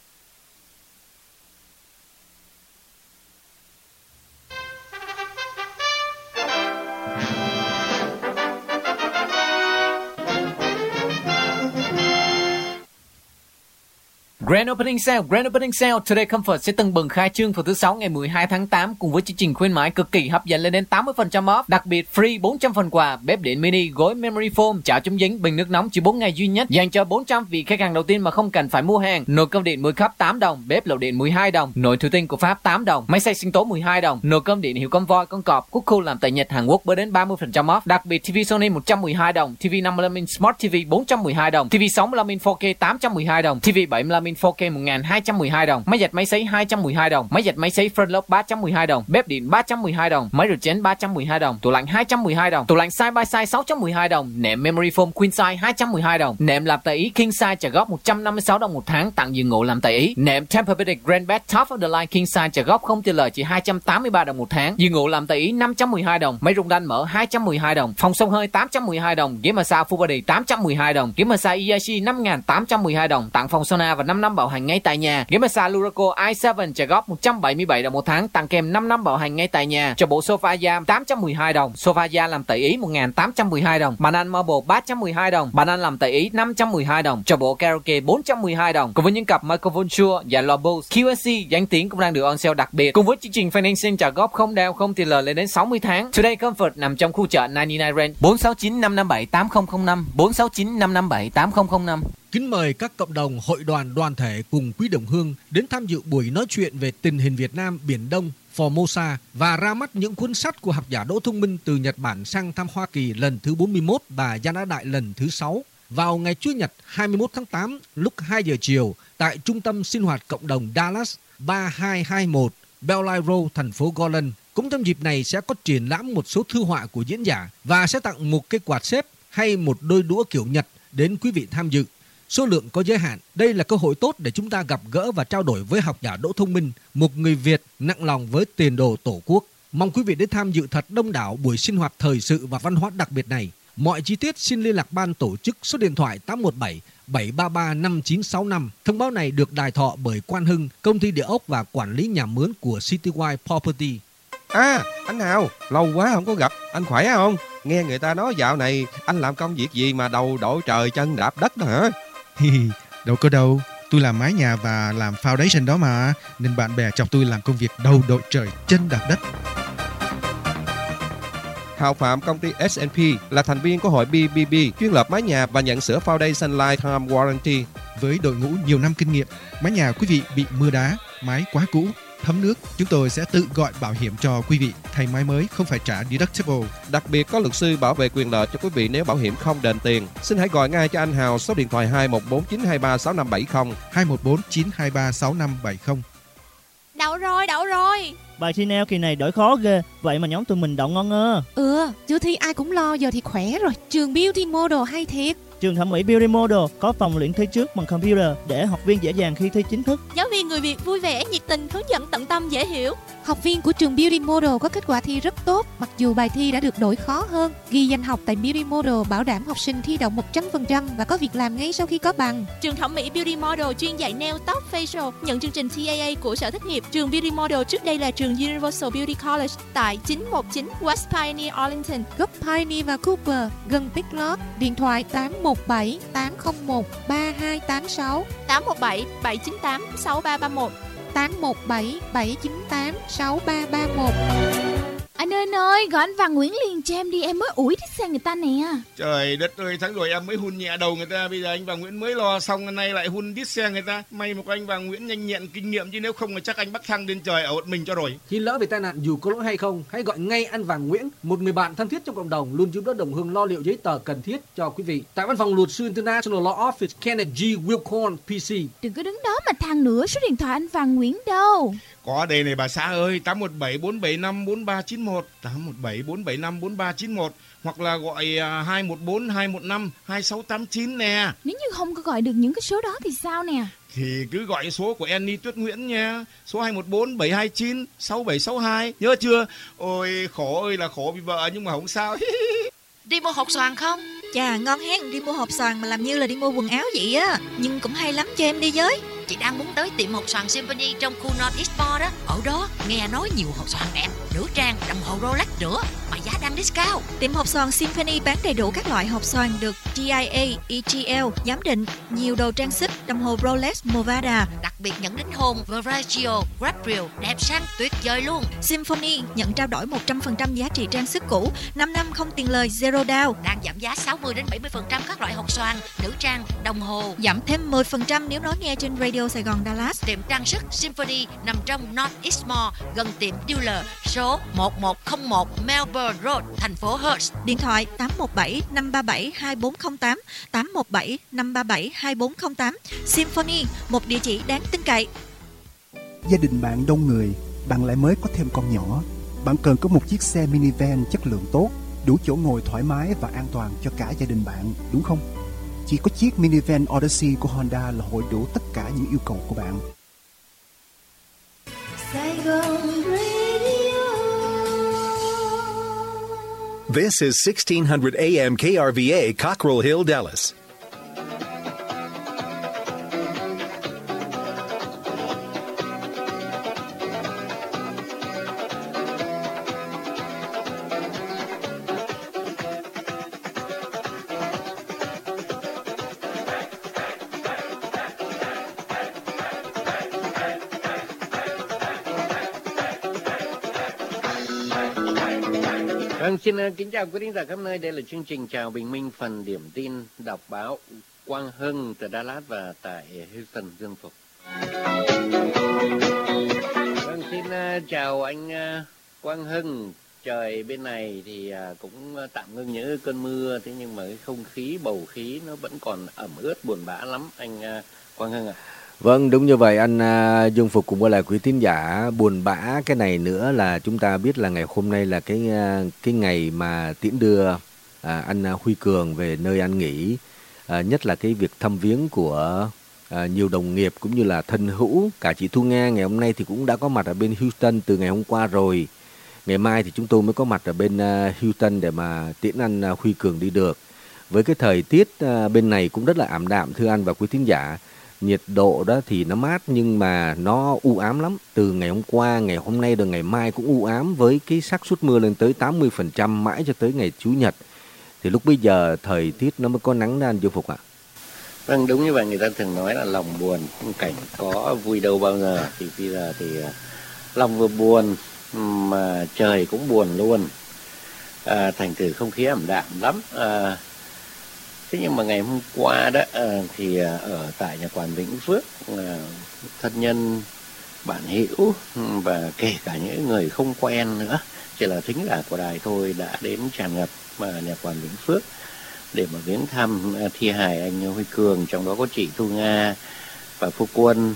Grand Opening Sale, Grand Opening Sale, Today Comfort sẽ tưng bừng khai trương vào thứ Sáu ngày mười hai tháng tám cùng với chương trình khuyến mãi cực kỳ hấp dẫn lên đến tám mươi phần trăm off, đặc biệt free bốn trăm phần quà, bếp điện mini, gối memory foam, chảo chống dính, bình nước nóng chỉ bốn ngày duy nhất dành cho bốn trăm vị khách hàng đầu tiên mà không cần phải mua hàng. Nồi cơm điện mười cup tám đồng, bếp lẩu điện mười hai đồng, nồi thủy tinh của Pháp tám đồng, máy xay sinh tố mười hai đồng, nồi cơm điện hiệu con voi, con cọp, quốc khu làm tại Nhật, Hàn Quốc với đến ba mươi phần trăm off, đặc biệt ti vi Sony một trăm mười hai đồng, ti vi năm mươi lăm inch Smart ti vi bốn trăm mười hai đồng, ti vi sáu mươi lăm inch four K tám trăm mười hai đồng, ti vi bảy mươi lăm inch four K một nghìn hai trăm mười hai đồng, máy giặt máy sấy hai trăm mười hai đồng, máy giặt máy sấy Frontlock ba trăm mười hai đồng, bếp điện ba trăm mười hai đồng, máy rửa chén ba trăm mười hai đồng, tủ lạnh hai trăm mười hai đồng, tủ lạnh side by side sáu trăm mười hai đồng, nệm memory foam queen size hai trăm mười hai đồng, nệm làm tại Ý king size trả góp một trăm năm mươi sáu đồng một tháng tặng giường ngủ làm tại Ý, nệm Tempur-Pedic Grand Bed Top of the Line king size trả góp không tiền lời chỉ hai trăm tám mươi ba đồng một tháng, giường ngủ làm tại Ý năm trăm mười hai đồng, máy rung đanh mở hai trăm mười hai đồng, phòng xông hơi tám trăm mười hai đồng, ghế massage full body tám trăm mười hai đồng, ghế massage e i xê năm nghìn tám trăm mười hai đồng, tặng phòng sauna và năm năm bảo hành ngay tại nhà, ghế massage Luraco i bảy trả góp một trăm bảy mươi bảy đồng một tháng tặng kèm năm năm bảo hành ngay tại nhà, cho bộ sofa da tám trăm mười hai đồng, sofa da làm tại Ý một nghìn tám trăm mười hai đồng, bàn ăn marble ba trăm mười hai đồng, bàn ăn làm tại Ý năm trăm mười hai đồng, cho bộ karaoke bốn trăm mười hai đồng, cùng với những cặp microphone Shure và loa Bose quy ét xê danh tiếng cũng đang được on sale đặc biệt, cùng với chương trình financing trả góp không đeo không tiền lời lên đến sáu mươi tháng. Today Comfort nằm trong khu chợ chín mươi chín Rent bốn sáu chín năm năm bảy tám không không năm bốn sáu chín năm năm bảy tám không không năm. Kính mời các cộng đồng, hội đoàn, đoàn thể cùng quý đồng hương đến tham dự buổi nói chuyện về tình hình Việt Nam, Biển Đông, Formosa và ra mắt những cuốn sách của học giả Đỗ Thông Minh từ Nhật Bản sang thăm Hoa Kỳ lần thứ bốn mươi mốt và Gia Nã Đại lần thứ sáu vào ngày Chủ nhật hai mươi mốt tháng tám lúc hai giờ chiều tại Trung tâm Sinh hoạt Cộng đồng Dallas ba hai hai mốt Bellline Road, thành phố Garland. Cũng trong dịp này sẽ có triển lãm một số thư họa của diễn giả và sẽ tặng một cái quạt xếp hay một đôi đũa kiểu Nhật đến quý vị tham dự. Số lượng có giới hạn. Đây là cơ hội tốt để chúng ta gặp gỡ và trao đổi với học giả Đỗ Thông Minh, một người Việt nặng lòng với tiền đồ Tổ quốc. Mong quý vị đến tham dự thật đông đảo buổi sinh hoạt thời sự và văn hóa đặc biệt này. Mọi chi tiết xin liên lạc ban tổ chức số điện thoại tám một bảy bảy ba ba năm chín sáu năm. Thông báo này được đài thọ bởi Quan Hưng, công ty địa ốc và quản lý nhà mướn của Citywide Property. À, anh Hào, lâu quá không có gặp, anh khỏe không? Nghe người ta nói dạo này anh làm công việc gì mà đầu đội trời chân đạp đất đó hả? Đâu có đâu, tôi làm mái nhà và làm foundation đó mà, nên bạn bè chọc tôi làm công việc đầu đội trời chân đạp đất. Hào Phạm, công ty ét and pê là thành viên của hội bê bê bê, chuyên lập mái nhà và nhận sửa foundation lifetime warranty. Với đội ngũ nhiều năm kinh nghiệm, mái nhà quý vị bị mưa đá, mái quá cũ, thấm nước, chúng tôi sẽ tự gọi bảo hiểm cho quý vị, thay mái mới không phải trả deductible. Đặc biệt có luật sư bảo vệ quyền lợi cho quý vị nếu bảo hiểm không đền tiền. Xin hãy gọi ngay cho anh Hào số điện thoại hai một bốn chín hai ba sáu năm bảy không hai một bốn chín hai ba sáu năm bảy không. Đậu rồi, đậu rồi. Bài thi neo kỳ này đổi khó ghê, vậy mà nhóm tụi mình đậu ngon ngơ. Ừ, chưa thi ai cũng lo, giờ thì khỏe rồi. Trường Beauty Model hay thiệt. Trường thẩm mỹ Beauty Model có phòng luyện thi trước bằng computer để học viên dễ dàng khi thi chính thức. Giáo viên người Việt vui vẻ, nhiệt tình, hướng dẫn tận tâm, dễ hiểu. Học viên của trường Beauty Model có kết quả thi rất tốt, mặc dù bài thi đã được đổi khó hơn. Ghi danh học tại Beauty Model bảo đảm học sinh thi đậu một trăm phần trăm và có việc làm ngay sau khi có bằng. Trường thẩm mỹ Beauty Model chuyên dạy nail, tóc, facial, nhận chương trình tê a a của Sở Thất nghiệp. Trường Beauty Model trước đây là trường Universal Beauty College tại chín một chín West Pioneer, Arlington, góc Pioneer và Cooper, gần Big Lots. Điện thoại tám một bảy tám không một ba hai tám sáu, tám một bảy bảy chín tám sáu ba ba một, tám một bảy bảy chín tám sáu ba ba một. Anh ơi anh ơi, gọi anh Văn Nguyễn liền cho em đi, em mới ủi thích xe người ta nè. Trời đất ơi, tháng rồi em mới hun nhẹ đầu người ta, bây giờ anh Văn Nguyễn mới lo xong, hôm nay lại hun đít xe người ta. May mà có anh Văn Nguyễn nhanh nhẹn kinh nghiệm, chứ nếu không là chắc anh bắt thăng lên trời ở một mình cho rồi. Khi lỡ về tai nạn dù có lỗi hay không, hãy gọi ngay anh Văn Nguyễn, một người bạn thân thiết trong cộng đồng, luôn giúp đỡ đồng hương lo liệu giấy tờ cần thiết cho quý vị. Tại văn phòng luật sư International Law Office, Kenneth G. Wilcorn, pê xê. Đừng có đứng đó mà than nữa, số điện thoại anh Văn Nguyễn đâu? Có đây này bà xã ơi, tám một bảy bốn bảy năm bốn ba chín một, tám một bảy bốn bảy năm bốn ba chín một, hoặc là gọi hai một bốn hai một năm hai sáu tám chín nè. Nếu như không có gọi được những cái số đó thì sao nè? Thì cứ gọi số của Annie Tuyết Nguyễn nha, số hai một bốn bảy hai chín sáu bảy sáu hai, nhớ chưa? Ôi khổ ơi là khổ vì vợ nhưng mà không sao. Đi mua hột xoàn không? Chà ngon hen, đi mua hột xoàn mà làm như là đi mua quần áo vậy á. Nhưng cũng hay lắm, cho em đi với. Chị đang muốn tới tiệm hột xoàn Symphony trong khu North East Mall đó. Ở đó nghe nói nhiều hột xoàn đẹp, nữ trang, đồng hồ Rolex nữa mà giá đang discount. Tiệm hột xoàn Symphony bán đầy đủ các loại hột xoàn được T I A, E G L giám định, nhiều đồ trang sức, đồng hồ Rolex, Movada, đặc biệt nhận đính hôn, Veragio, Gabriel, đẹp sang tuyệt vời luôn. Symphony nhận trao đổi một trăm phần trăm giá trị trang sức cũ, năm năm không tiền lời, zero down. Đang giảm giá sáu mươi đến bảy mươi phần trăm các loại hột xoàn, nữ trang, đồng hồ, giảm thêm mười phần trăm nếu nói nghe trên Radio Sài Gòn Dallas. Tiệm trang sức Symphony nằm trong North East Mall, gần tiệm dealer số một một không một Melbourne Road, thành phố Hertz. Điện thoại tám một bảy năm ba bảy hai bốn không tám, tám một bảy năm ba bảy hai bốn không tám. Symphony, một địa chỉ đáng tin cậy. Gia đình bạn đông người, bạn lại mới có thêm con nhỏ. Bạn cần có một chiếc xe minivan chất lượng tốt, đủ chỗ ngồi thoải mái và an toàn cho cả gia đình bạn, đúng không? Chỉ có chiếc minivan Odyssey của Honda là hội đủ tất cả những yêu cầu của bạn. This is sixteen hundred A M K R V A, Cockrell Hill, Dallas. Vâng, xin kính chào quý thính giả khắp nơi. Đây là chương trình Chào Bình Minh, phần điểm tin đọc báo Quang Hưng từ Dallas và tại Houston, Dương Phục. Vâng, xin uh, chào anh uh, Quang Hưng. Trời bên này thì uh, cũng tạm ngưng những cơn mưa, thế nhưng mà cái không khí, bầu khí nó vẫn còn ẩm ướt buồn bã lắm anh uh, Quang Hưng ạ. À. Vâng, đúng như vậy anh uh, Dương Phục cùng với lại quý tín giả. Buồn bã cái này nữa là chúng ta biết là ngày hôm nay là cái uh, cái ngày mà tiễn đưa uh, anh uh, Huy Cường về nơi an nghỉ. Uh, nhất là cái việc thăm viếng của uh, nhiều đồng nghiệp cũng như là thân hữu. Cả chị Thu Nga ngày hôm nay thì cũng đã có mặt ở bên Houston từ ngày hôm qua rồi. Ngày mai thì chúng tôi mới có mặt ở bên uh, Houston để mà tiễn anh uh, Huy Cường đi được. Với cái thời tiết uh, bên này cũng rất là ảm đạm thưa anh và quý tín giả. Nhiệt độ đó thì nó mát nhưng mà nó u ám lắm. Từ ngày hôm qua, ngày hôm nay rồi ngày mai cũng u ám với cái xác suất mưa lên tới tám mươi phần trăm mãi cho tới ngày Chủ nhật. Thì lúc bây giờ thời tiết nó mới có nắng đó anh Dương Phục ạ. Vâng, đúng như vậy, người ta thường nói là lòng buồn cảnh có vui đâu bao giờ. Thì bây giờ thì lòng vừa buồn mà trời cũng buồn luôn. À, thành thử không khí ẩm đạm lắm. À, thế nhưng mà ngày hôm qua đó à, thì ở tại nhà quản Vĩnh Phước, à, thân nhân, bạn hữu và kể cả những người không quen nữa, chỉ là thính giả của đài thôi, đã đến tràn ngập mà nhà quản Vĩnh Phước để mà viếng thăm uh, thi hài anh Huy Cường, trong đó có chị Thu Nga và phu quân.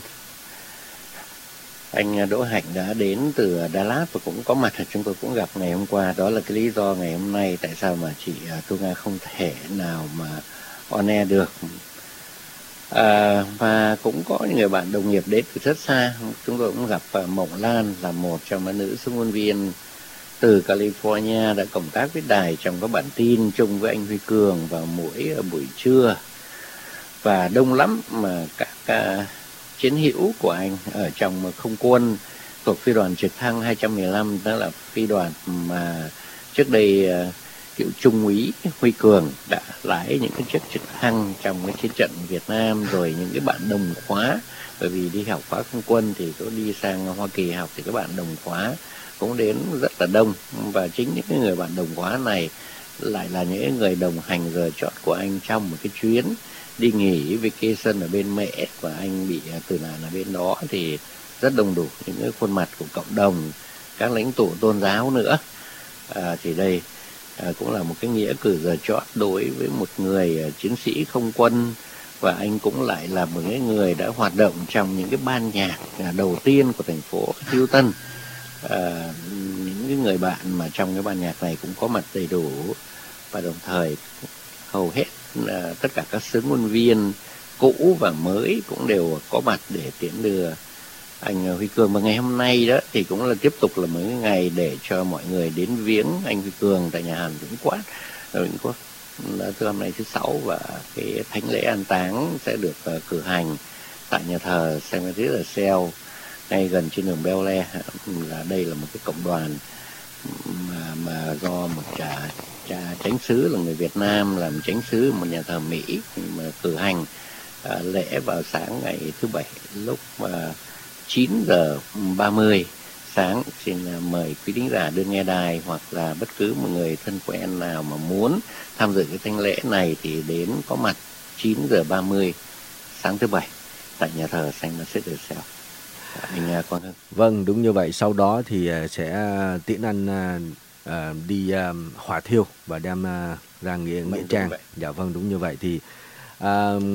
Anh Đỗ Hạnh đã đến từ Dallas và cũng có mặt, chúng tôi cũng gặp ngày hôm qua. Đó là cái lý do ngày hôm nay tại sao mà chị uh, Thu Nga không thể nào mà on air được. À, và cũng có những người bạn đồng nghiệp đến từ rất xa. Chúng tôi cũng gặp uh, Mộng Lan là một trong những nữ xuất ngôn viên từ California đã cộng tác với đài trong các bản tin chung với anh Huy Cường vào mỗi buổi trưa. Và đông lắm mà các uh, chiến hữu của anh ở trong không quân thuộc phi đoàn trực thăng hai một năm, đó là phi đoàn mà trước đây uh, cựu trung úy Huy Cường đã lái những cái chiếc trực thăng trong cái chiến trận Việt Nam, rồi những cái bạn đồng khóa, bởi vì đi học khóa không quân thì có đi sang Hoa Kỳ học thì các bạn đồng khóa cũng đến rất là đông. Và chính những cái người bạn đồng khóa này lại là những người đồng hành giờ chót của anh trong một cái chuyến đi nghỉ vacation ở bên Mễ, và anh bị tử nạn ở bên đó. Thì rất đông đủ những cái khuôn mặt của cộng đồng, các lãnh tụ tôn giáo nữa. À, thì đây à, cũng là một cái nghĩa cử giờ chót đối với một người uh, chiến sĩ không quân, và anh cũng lại là một cái người đã hoạt động trong những cái ban nhạc uh, đầu tiên của thành phố Houston. À, những cái người bạn mà trong cái ban nhạc này cũng có mặt đầy đủ, và đồng thời hầu hết à, tất cả các sướng ngôn viên cũ và mới cũng đều có mặt để tiễn đưa anh Huy Cường. Và ngày hôm nay đó thì cũng là tiếp tục là một cái ngày để cho mọi người đến viếng anh Huy Cường tại nhà Hàn Vĩnh Quát ở Vĩnh Quát. Từ hôm nay thứ sáu, và cái thánh lễ an táng sẽ được uh, cử hành tại nhà thờ Saint Mary's ở Sale, ngay gần trên đường Bel Air. Là đây là một cái cộng đoàn mà, mà do một cha, cha chánh xứ là người Việt Nam làm chánh xứ một nhà thờ Mỹ mà cử hành à, lễ vào sáng ngày thứ Bảy lúc mà chín giờ ba mươi sáng. Xin mời quý thính giả đương nghe đài hoặc là bất cứ một người thân quen nào mà muốn tham dự cái thánh lễ này thì đến có mặt chín giờ ba mươi sáng thứ Bảy tại nhà thờ Saint Mary's ở Sale. Anh Quang Hưng. Vâng, đúng như vậy. Sau đó thì sẽ tiễn anh uh, đi uh, hỏa thiêu và đem uh, ra nghĩa nghĩa trang. Dạ vâng, đúng như vậy. Thì uh,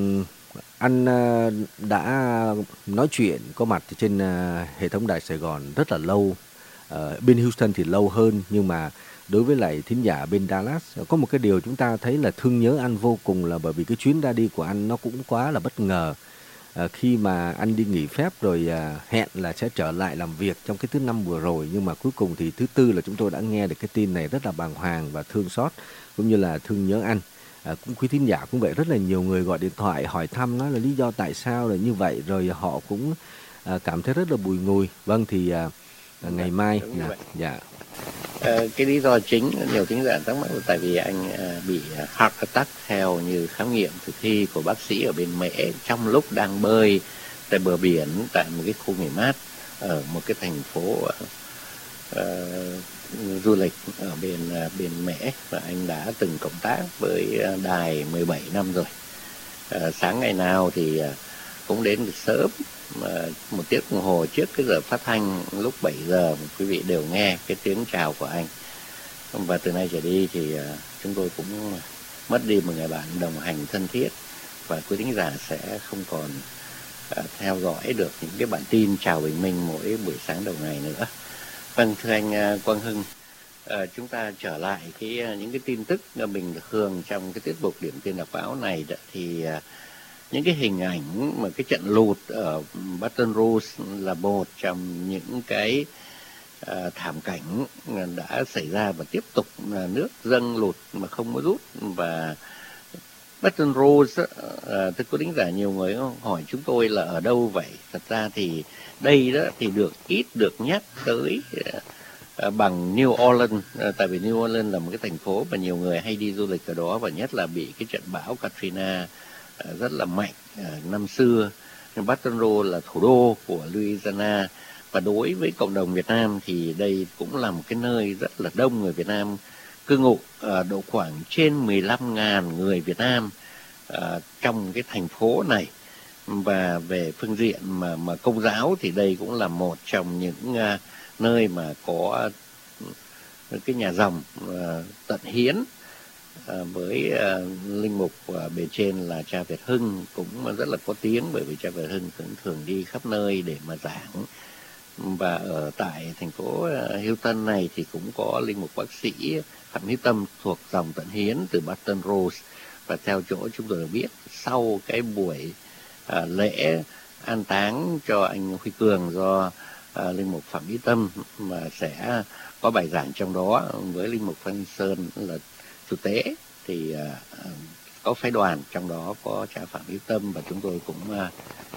anh uh, đã nói chuyện có mặt trên uh, hệ thống đài Sài Gòn rất là lâu. Uh, bên Houston thì lâu hơn, nhưng mà đối với lại thính giả bên Dallas có một cái điều chúng ta thấy là thương nhớ anh vô cùng, là bởi vì cái chuyến ra đi của anh nó cũng quá là bất ngờ. À, khi mà anh đi nghỉ phép rồi à, hẹn là sẽ trở lại làm việc trong cái thứ năm vừa rồi, nhưng mà cuối cùng thì thứ tư là chúng tôi đã nghe được cái tin này, rất là bàng hoàng và thương xót cũng như là thương nhớ anh. À, cũng quý thính giả cũng vậy, rất là nhiều người gọi điện thoại hỏi thăm nói là lý do tại sao là như vậy, rồi họ cũng à, cảm thấy rất là bùi ngùi. Vâng, thì à, ngày mai là dạ. À, cái lý do chính nhiều thính giả thắc mắc là tại vì anh à, bị heart attack theo như khám nghiệm thực thi của bác sĩ ở bên Mễ trong lúc đang bơi tại bờ biển tại một cái khu nghỉ mát ở một cái thành phố uh, du lịch ở bên uh, bên Mễ, và anh đã từng cộng tác với đài mười bảy năm rồi. À, sáng ngày nào thì à, cũng đến được sớm, à, một tiếng đồng hồ trước cái giờ phát thanh lúc bảy giờ quý vị đều nghe cái tiếng chào của anh. Và từ nay trở đi thì à, chúng tôi cũng mất đi một người bạn đồng hành thân thiết, và quý thính giả sẽ không còn à, theo dõi được những cái bản tin chào bình minh mỗi buổi sáng đầu ngày nữa. Vâng, thưa anh à, Quang Hưng, à, chúng ta trở lại cái những cái tin tức bình thường trong cái tiết mục điểm tin đọc báo này đó, thì à, những cái hình ảnh mà cái trận lụt ở Baton Rouge là một trong những cái à, thảm cảnh đã xảy ra và tiếp tục là nước dâng lụt mà không có rút. Và Baton Rouge, à, thưa quý thính giả, nhiều người hỏi chúng tôi là ở đâu vậy. Thật ra thì đây đó thì được ít được nhắc tới à, bằng New Orleans, à, tại vì New Orleans là một cái thành phố mà nhiều người hay đi du lịch ở đó, và nhất là bị cái trận bão Katrina à, rất là mạnh à, năm xưa. Baton Rouge là thủ đô của Louisiana, và đối với cộng đồng Việt Nam thì đây cũng là một cái nơi rất là đông người Việt Nam cư ngụ, à, độ khoảng trên mười lăm nghìn người Việt Nam à, trong cái thành phố này. Và về phương diện mà mà công giáo thì đây cũng là một trong những à, nơi mà có cái nhà dòng à, tận hiến à, với à, linh mục à, bề trên là cha Việt Hưng cũng rất là có tiếng, bởi vì cha Việt Hưng cũng thường đi khắp nơi để mà giảng. Và ở tại thành phố Houston này thì cũng có linh mục bác sĩ Phạm Hữu Tâm thuộc dòng tận hiến từ Baton Rouge. Và theo chỗ chúng tôi được biết, sau cái buổi à, lễ an táng cho anh Huy Cường do à, linh mục Phạm Hữu Tâm mà sẽ có bài giảng trong đó với linh mục Phan Sơn là chủ tế, thì à, có phái đoàn trong đó có cha Phạm Hữu Tâm, và chúng tôi cũng à,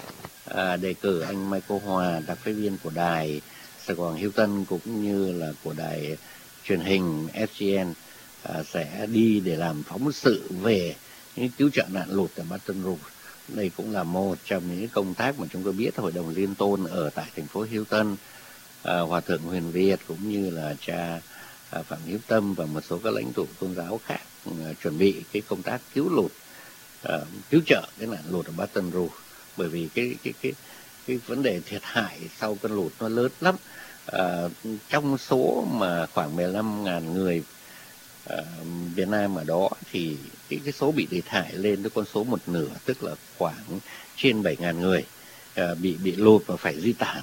À, đề cử anh Michael Hòa, đặc phái viên của đài Sài Gòn Hilton cũng như là của đài truyền hình ét giê en à, sẽ đi để làm phóng sự về những cứu trợ nạn lụt ở Baton Rouge. Đây cũng là một trong những công tác mà chúng tôi biết Hội đồng Liên Tôn ở tại thành phố Hilton, à, Hòa thượng Huyền Việt cũng như là cha à, Phạm Hữu Tâm và một số các lãnh tụ tôn giáo khác à, chuẩn bị cái công tác cứu lụt, à, cứu trợ cái nạn lụt ở Baton Rouge. Bởi vì cái cái cái cái vấn đề thiệt hại sau cơn lụt nó lớn lắm. À, trong số mà khoảng mười lăm nghìn người à, Việt Nam ở đó thì cái, cái số bị thiệt hại lên tới con số một nửa, tức là khoảng trên bảy nghìn người à, bị bị lụt và phải di tản.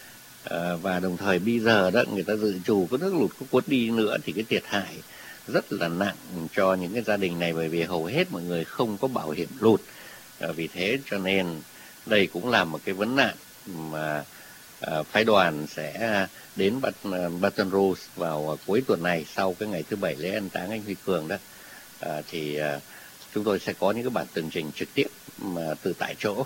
À, và đồng thời bây giờ đó người ta dự trù có nước lụt có cuốn đi nữa thì cái thiệt hại rất là nặng cho những cái gia đình này, bởi vì hầu hết mọi người không có bảo hiểm lụt. À, vì thế cho nên đây cũng là một cái vấn nạn mà à, phái đoàn sẽ đến Baton Rouge vào à, cuối tuần này, sau cái ngày thứ bảy lễ an táng anh Huy Cường đó. À, thì à, chúng tôi sẽ có những cái bản tường trình trực tiếp mà từ tại chỗ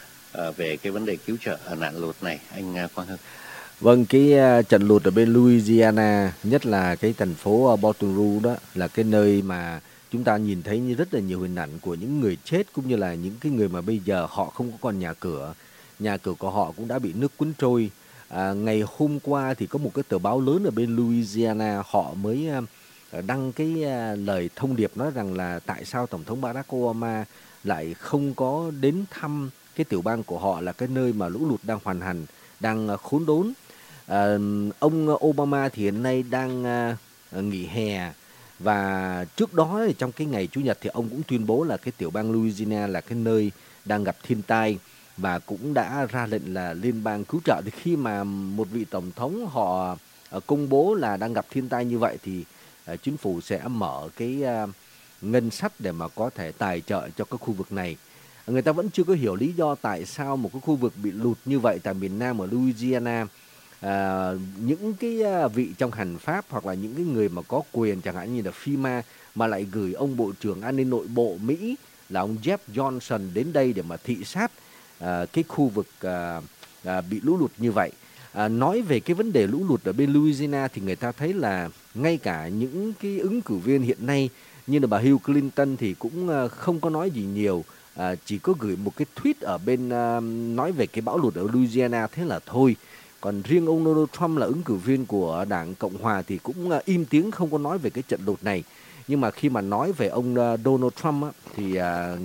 à, về cái vấn đề cứu trợ nạn lụt này, anh à, Quang Hưng. Vâng, cái uh, trận lụt ở bên Louisiana, nhất là cái thành phố uh, Baton Rouge đó, là cái nơi mà chúng ta nhìn thấy như rất là nhiều hình ảnh của những người chết, cũng như là những cái người mà bây giờ họ không có còn nhà cửa. Nhà cửa của họ cũng đã bị nước cuốn trôi. À, ngày hôm qua thì có một cái tờ báo lớn ở bên Louisiana, họ mới uh, đăng cái uh, lời thông điệp nói rằng là tại sao Tổng thống Barack Obama lại không có đến thăm cái tiểu bang của họ, là cái nơi mà lũ lụt đang hoành hành, đang uh, khốn đốn. À, ông Obama thì hiện nay đang uh, nghỉ hè. Và trước đó thì trong cái ngày Chủ nhật thì ông cũng tuyên bố là cái tiểu bang Louisiana là cái nơi đang gặp thiên tai, và cũng đã ra lệnh là liên bang cứu trợ. Thì khi mà một vị tổng thống họ uh, công bố là đang gặp thiên tai như vậy thì uh, chính phủ sẽ mở cái uh, ngân sách để mà có thể tài trợ cho cái khu vực này. Người ta vẫn chưa có hiểu lý do tại sao một cái khu vực bị lụt như vậy tại miền Nam ở Louisiana, À, những cái vị trong hành pháp hoặc là những cái người mà có quyền chẳng hạn như là FEMA mà lại gửi ông Bộ trưởng An ninh Nội bộ Mỹ là ông Jeff Johnson đến đây để mà thị sát à, cái khu vực à, à, bị lũ lụt như vậy. À, nói về cái vấn đề lũ lụt ở bên Louisiana thì người ta thấy là ngay cả những cái ứng cử viên hiện nay như là bà Hillary Clinton thì cũng không có nói gì nhiều, à, chỉ có gửi một cái tweet ở bên à, nói về cái bão lụt ở Louisiana, thế là thôi. Còn riêng ông Donald Trump là ứng cử viên của Đảng Cộng Hòa thì cũng im tiếng không có nói về cái trận lụt này. Nhưng mà khi mà nói về ông Donald Trump á, thì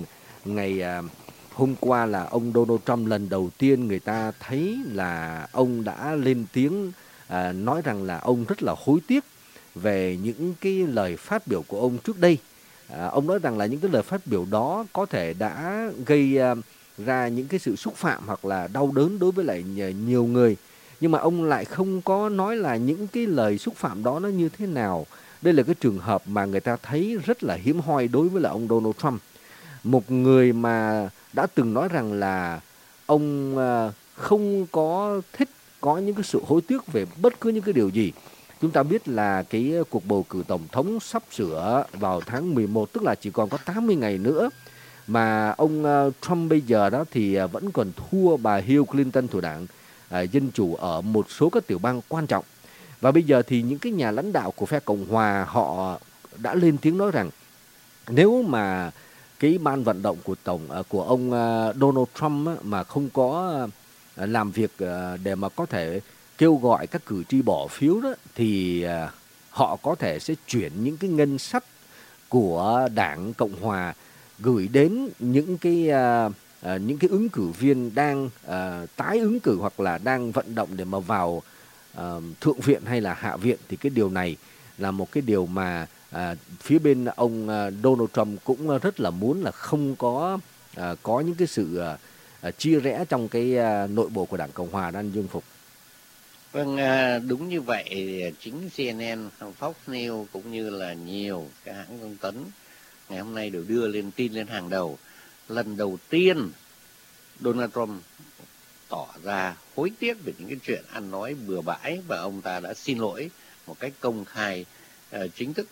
ngày à, hôm qua là ông Donald Trump lần đầu tiên người ta thấy là ông đã lên tiếng à, nói rằng là ông rất là hối tiếc về những cái lời phát biểu của ông trước đây. À, ông nói rằng là những cái lời phát biểu đó có thể đã gây à, ra những cái sự xúc phạm hoặc là đau đớn đối với lại nhiều người. Nhưng mà ông lại không có nói là những cái lời xúc phạm đó nó như thế nào. Đây là cái trường hợp mà người ta thấy rất là hiếm hoi đối với là ông Donald Trump. Một người mà đã từng nói rằng là ông à, không có thích có những cái sự hối tiếc về bất cứ những cái điều gì. Chúng ta biết là cái cuộc bầu cử tổng thống sắp sửa vào tháng mười một, tức là chỉ còn có tám mươi ngày nữa. Mà ông uh, Trump bây giờ đó thì uh, vẫn còn thua bà Hillary Clinton thuộc đảng uh, Dân Chủ ở một số các tiểu bang quan trọng. Và bây giờ thì những cái nhà lãnh đạo của phe Cộng Hòa họ đã lên tiếng nói rằng nếu mà cái ban vận động của tổng uh, của ông uh, Donald Trump uh, mà không có uh, làm việc uh, để mà có thể kêu gọi các cử tri bỏ phiếu đó, thì uh, họ có thể sẽ chuyển những cái ngân sách của đảng Cộng Hòa gửi đến những cái uh, uh, những cái ứng cử viên đang uh, tái ứng cử hoặc là đang vận động để mà vào uh, thượng viện hay là hạ viện. Thì cái điều này là một cái điều mà uh, phía bên ông uh, Donald Trump cũng rất là muốn là không có uh, có những cái sự uh, uh, chia rẽ trong cái uh, nội bộ của đảng Cộng Hòa đang dương phục. Vâng, đúng như vậy. Chính xê en en, Fox News cũng như là nhiều các hãng thông tấn ngày hôm nay đều đưa lên tin lên hàng đầu. Lần đầu tiên Donald Trump tỏ ra hối tiếc về những cái chuyện ăn nói bừa bãi, và ông ta đã xin lỗi một cách công khai uh, chính thức.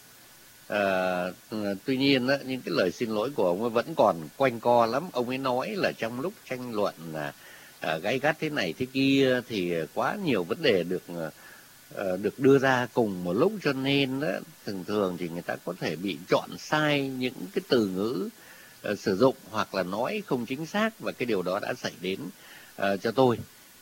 Uh, tuy nhiên đó, những cái lời xin lỗi của ông ấy vẫn còn quanh co lắm. Ông ấy nói là trong lúc tranh luận là uh, gay gắt thế này thế kia thì quá nhiều vấn đề được uh, được đưa ra cùng một lúc, cho nên đó, thường thường thì người ta có thể bị chọn sai những cái từ ngữ uh, sử dụng hoặc là nói không chính xác, và cái điều đó đã xảy đến uh, cho tôi.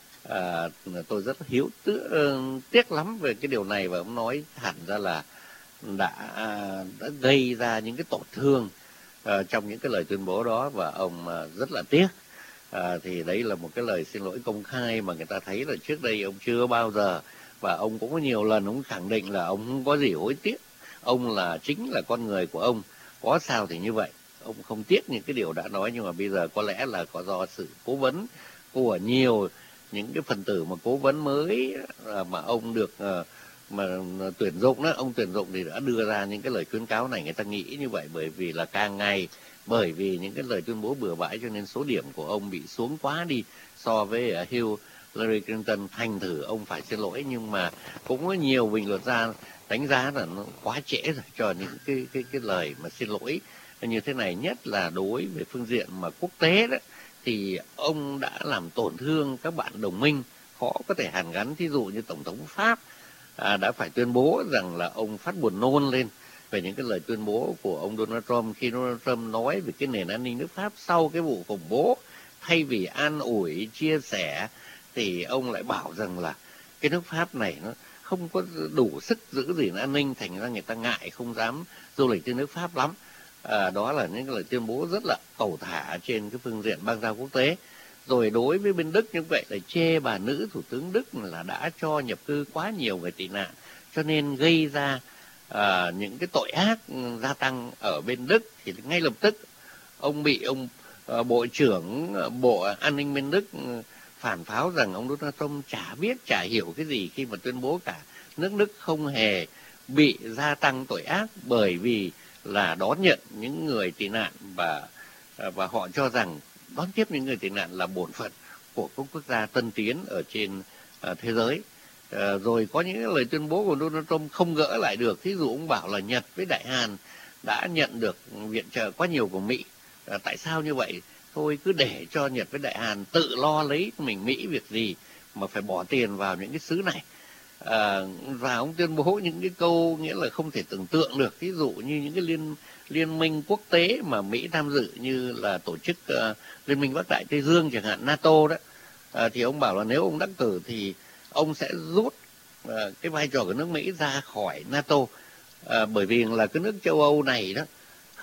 Uh, tôi rất hiếu tứ, uh, tiếc lắm về cái điều này, và ông nói hẳn ra là đã, uh, đã gây ra những cái tổn thương uh, trong những cái lời tuyên bố đó, và ông uh, rất là tiếc. Uh, thì đấy là một cái lời xin lỗi công khai mà người ta thấy là trước đây ông chưa bao giờ, và ông cũng có nhiều lần ông khẳng định là ông không có gì hối tiếc. Ông là chính là con người của ông, có sao thì như vậy. Ông không tiếc những cái điều đã nói, nhưng mà bây giờ có lẽ là có do sự cố vấn của nhiều những cái phần tử mà cố vấn mới mà ông được mà tuyển dụng đó, ông tuyển dụng thì đã đưa ra những cái lời khuyến cáo này. Người ta nghĩ như vậy bởi vì là càng ngày, bởi vì những cái lời tuyên bố bừa bãi cho nên số điểm của ông bị xuống quá đi so với uh, Hillary Clinton, thành thử ông phải xin lỗi. Nhưng mà cũng có nhiều bình luận gia đánh giá là nó quá trễ rồi cho những cái cái cái lời mà xin lỗi như thế này, nhất là đối với phương diện mà quốc tế đó, thì ông đã làm tổn thương các bạn đồng minh khó có thể hàn gắn. Thí dụ như Tổng thống Pháp à, đã phải tuyên bố rằng là ông phát buồn nôn lên về những cái lời tuyên bố của ông Donald Trump, khi Donald Trump nói về cái nền an ninh nước Pháp sau cái vụ khủng bố. Thay vì an ủi, chia sẻ, thì ông lại bảo rằng là cái nước Pháp này nó không có đủ sức giữ gìn an ninh, thành ra người ta ngại không dám du lịch tới nước Pháp lắm. À, đó là những cái lời tuyên bố rất là cầu thả trên cái phương diện bang giao quốc tế. Rồi đối với bên Đức như vậy là chê bà nữ thủ tướng Đức là đã cho nhập cư quá nhiều người tị nạn, cho nên gây ra à, những cái tội ác gia tăng ở bên Đức. Thì ngay lập tức ông bị ông à, bộ trưởng bộ an ninh bên Đức phản pháo rằng ông Donald Trump chả biết chả hiểu cái gì khi mà tuyên bố cả nước Đức không hề bị gia tăng tội ác bởi vì là đón nhận những người tị nạn, và và họ cho rằng đón tiếp những người tị nạn là bổn phận của các quốc gia tân tiến ở trên uh, thế giới. Uh, rồi có những lời tuyên bố của Donald Trump không gỡ lại được. Thí dụ ông bảo là Nhật với Đại Hàn đã nhận được viện trợ quá nhiều của Mỹ. Uh, tại sao như vậy? Thôi cứ để cho Nhật với Đại Hàn tự lo lấy mình Mỹ việc gì mà phải bỏ tiền vào những cái xứ này. À, và ông tuyên bố những cái câu nghĩa là không thể tưởng tượng được. Ví dụ như những cái liên liên minh quốc tế mà Mỹ tham dự, như là tổ chức uh, Liên minh Bắc Đại Tây Dương chẳng hạn, NATO đó, à, thì ông bảo là nếu ông đắc cử thì ông sẽ rút uh, cái vai trò của nước Mỹ ra khỏi NATO, à, bởi vì là cái nước châu Âu này đó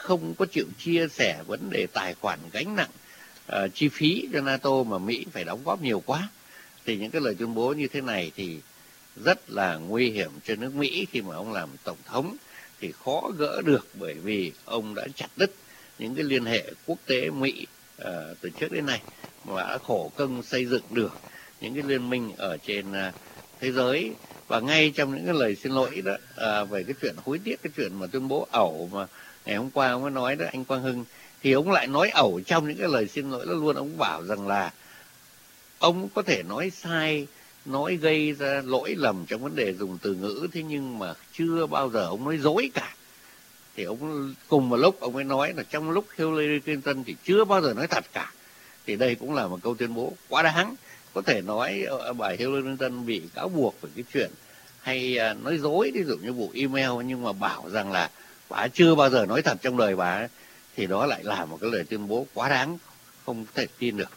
không có chịu chia sẻ vấn đề tài khoản gánh nặng uh, chi phí cho NATO mà Mỹ phải đóng góp nhiều quá. Thì những cái lời tuyên bố như thế này thì rất là nguy hiểm cho nước Mỹ khi mà ông làm tổng thống, thì khó gỡ được, bởi vì ông đã chặt đứt những cái liên hệ quốc tế Mỹ uh, từ trước đến nay, mà đã khổ công xây dựng được những cái liên minh ở trên uh, thế giới. Và ngay trong những cái lời xin lỗi đó uh, về cái chuyện hối tiếc, cái chuyện mà tuyên bố ẩu mà ngày hôm qua ông mới nói đó, anh Quang Hưng, thì ông lại nói ẩu trong những cái lời xin lỗi đó luôn. Ông bảo rằng là ông có thể nói sai, nói gây ra lỗi lầm trong vấn đề dùng từ ngữ, thế nhưng mà chưa bao giờ ông nói dối cả. Thì ông cùng một lúc ông ấy nói là trong lúc Hillary Clinton thì chưa bao giờ nói thật cả. Thì đây cũng là một câu tuyên bố quá đáng. Có thể nói bà Hillary Clinton bị cáo buộc về cái chuyện hay nói dối, ví dụ như vụ email, nhưng mà bảo rằng là bà chưa bao giờ nói thật trong đời bà, thì đó lại là một cái lời tuyên bố quá đáng, không thể tin được.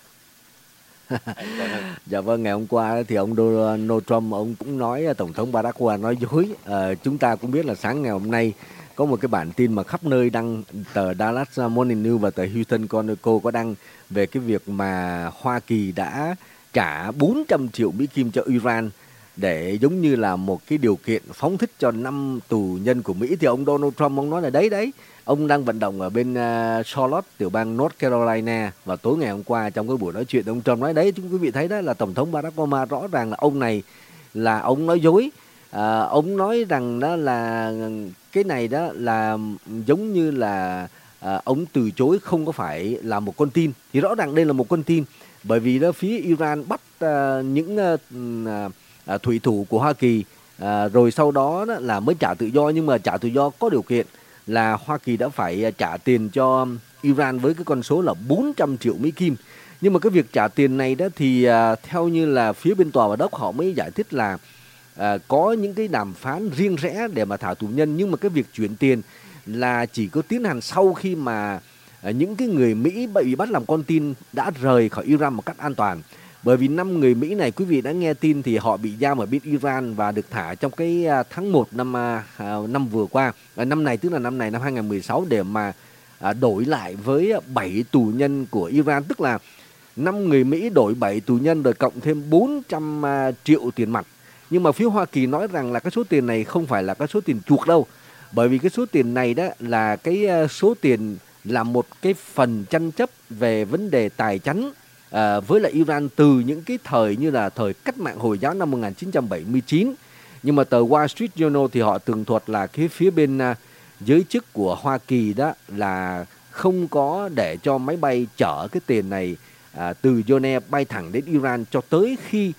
Dạ vâng, ngày hôm qua thì ông Donald Trump ông cũng nói Tổng thống Barack Obama nói dối. À, chúng ta cũng biết là sáng ngày hôm nay có một cái bản tin mà khắp nơi đăng, tờ Dallas Morning News và tờ Houston Chronicle có đăng về cái việc mà Hoa Kỳ đã trả bốn trăm triệu Mỹ Kim cho Iran để giống như là một cái điều kiện phóng thích cho năm tù nhân của Mỹ. Thì ông Donald Trump ông nói là đấy đấy, ông đang vận động ở bên uh, Charlotte, tiểu bang North Carolina, và tối ngày hôm qua trong cái buổi nói chuyện ông Trump nói đấy, chúng quý vị thấy đó là Tổng thống Barack Obama rõ ràng là ông này là ông nói dối. À, ông nói rằng đó là cái này đó là giống như là à, ông từ chối không có phải là một con tin. Thì rõ ràng đây là một con tin, bởi vì đó phía Iran bắt à, những à, à, thủy thủ của Hoa Kỳ, à, rồi sau đó, đó là mới trả tự do, nhưng mà trả tự do có điều kiện là Hoa Kỳ đã phải trả tiền cho Iran với cái con số là bốn trăm triệu Mỹ Kim. Nhưng mà cái việc trả tiền này đó thì à, theo như là phía bên tòa bạch ốc họ mới giải thích là à, có những cái đàm phán riêng rẽ để mà thả tù nhân, nhưng mà cái việc chuyển tiền là chỉ có tiến hành sau khi mà à, những cái người Mỹ bị bắt làm con tin đã rời khỏi Iran một cách an toàn. Bởi vì năm người Mỹ này, quý vị đã nghe tin thì họ bị giam ở bên Iran và được thả trong cái tháng một năm năm vừa qua, năm này tức là năm này năm hai không một sáu, để mà đổi lại với bảy tù nhân của Iran, tức là năm người Mỹ đổi bảy tù nhân rồi cộng thêm bốn trăm triệu tiền mặt. Nhưng mà phía Hoa Kỳ nói rằng là cái số tiền này không phải là cái số tiền chuộc đâu, bởi vì cái số tiền này đó là cái số tiền là một cái phần tranh chấp về vấn đề tài chánh À, với lại Iran từ những cái thời như là thời cách mạng Hồi giáo năm một nghìn chín trăm bảy mươi chín. Nhưng mà tờ Wall Street Journal thì họ tường thuật là cái phía bên uh, giới chức của Hoa Kỳ đó là không có để cho máy bay chở cái tiền này uh, từ Geneva bay thẳng đến Iran cho tới khi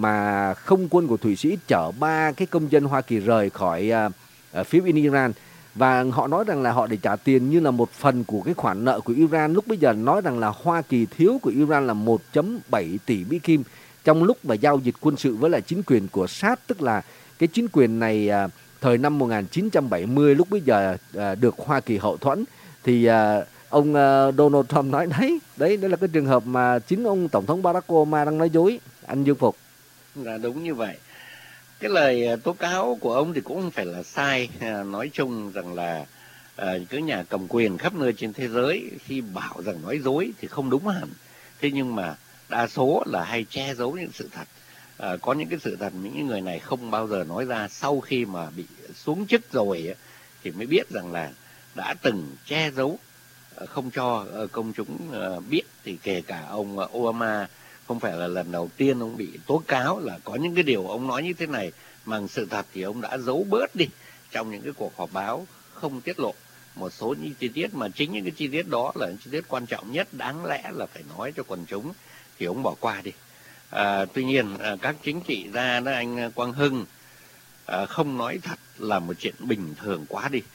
mà không quân của Thụy Sĩ chở ba cái công dân Hoa Kỳ rời khỏi uh, phía bên Iran. Và họ nói rằng là họ để trả tiền như là một phần của cái khoản nợ của Iran. Lúc bây giờ nói rằng là Hoa Kỳ thiếu của Iran là một phẩy bảy tỷ Mỹ Kim trong lúc mà giao dịch quân sự với lại chính quyền của Sát, tức là cái chính quyền này à, thời năm một nghìn chín trăm bảy mươi lúc bây giờ à, được Hoa Kỳ hậu thuẫn. Thì à, ông à, Donald Trump nói đấy, đấy, đấy là cái trường hợp mà chính ông Tổng thống Barack Obama đang nói dối. Anh Dương Phục. Là đúng như vậy. Cái lời tố cáo của ông thì cũng không phải là sai. Nói chung rằng là uh, các nhà cầm quyền khắp nơi trên thế giới khi bảo rằng nói dối thì không đúng hẳn. Thế nhưng mà đa số là hay che giấu những sự thật. Uh, có những cái sự thật những người này không bao giờ nói ra, sau khi mà bị xuống chức rồi thì mới biết rằng là đã từng che giấu, uh, không cho uh, công chúng uh, biết. Thì kể cả ông uh, Obama không phải là lần đầu tiên ông bị tố cáo là có những cái điều ông nói như thế này bằng sự thật thì ông đã giấu bớt đi trong những cái cuộc họp báo, không tiết lộ một số những chi tiết, mà chính những cái chi tiết đó là những chi tiết quan trọng nhất, đáng lẽ là phải nói cho quần chúng, thì ông bỏ qua đi. À, tuy nhiên à, các chính trị gia đó, anh Quang Hưng, à, không nói thật là một chuyện bình thường quá đi.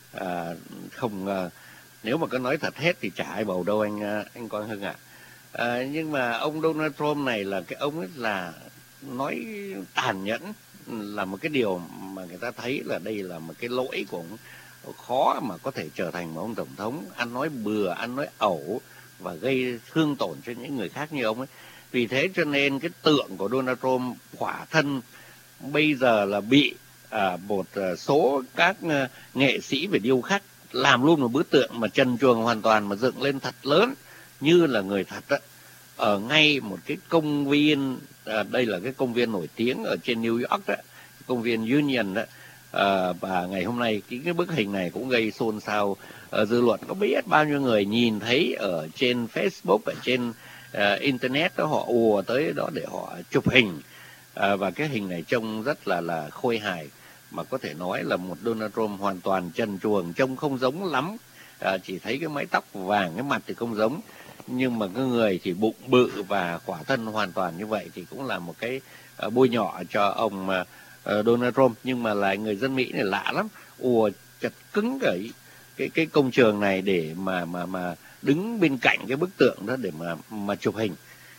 À, không à, nếu mà có nói thật hết thì chả ai bầu đâu anh anh Quang Hưng ạ. À. À, nhưng mà ông Donald Trump này là cái ông ấy là nói tàn nhẫn, là một cái điều mà người ta thấy là đây là một cái lỗi của ông, khó mà có thể trở thành một ông tổng thống. Ăn nói bừa, ăn nói ẩu và gây thương tổn cho những người khác như ông ấy. Vì thế cho nên cái tượng của Donald Trump khỏa thân bây giờ là bị à, một số các nghệ sĩ về điêu khắc làm luôn một bức tượng mà trần truồng hoàn toàn mà dựng lên thật lớn như là người thật đó, ở ngay một cái công viên, à, đây là cái công viên nổi tiếng ở trên New York đó, công viên Union đó. À, và ngày hôm nay cái, cái bức hình này cũng gây xôn xao uh, dư luận. Có biết bao nhiêu người nhìn thấy ở trên Facebook, ở trên uh, internet đó, họ ùa tới đó để họ chụp hình. uh, và cái hình này trông rất là là khôi hài, mà có thể nói là một Donald Trump hoàn toàn trần truồng, trông không giống lắm. uh, chỉ thấy cái mái tóc vàng, cái mặt thì không giống, nhưng mà cái người thì bụng bự và khỏa thân hoàn toàn như vậy thì cũng là một cái uh, bôi nhọ cho ông uh, Donald Trump. Nhưng mà lại người dân Mỹ này lạ lắm, ùa chật cứng cái cái cái công trường này để mà mà mà đứng bên cạnh cái bức tượng đó để mà mà chụp hình.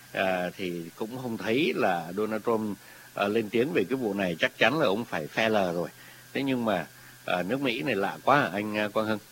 À, thì cũng không thấy là Donald Trump à, lên tiếng về cái vụ này, chắc chắn là ông phải phe lờ rồi. Thế nhưng mà à, nước Mỹ này lạ quá à, anh Quang Hưng.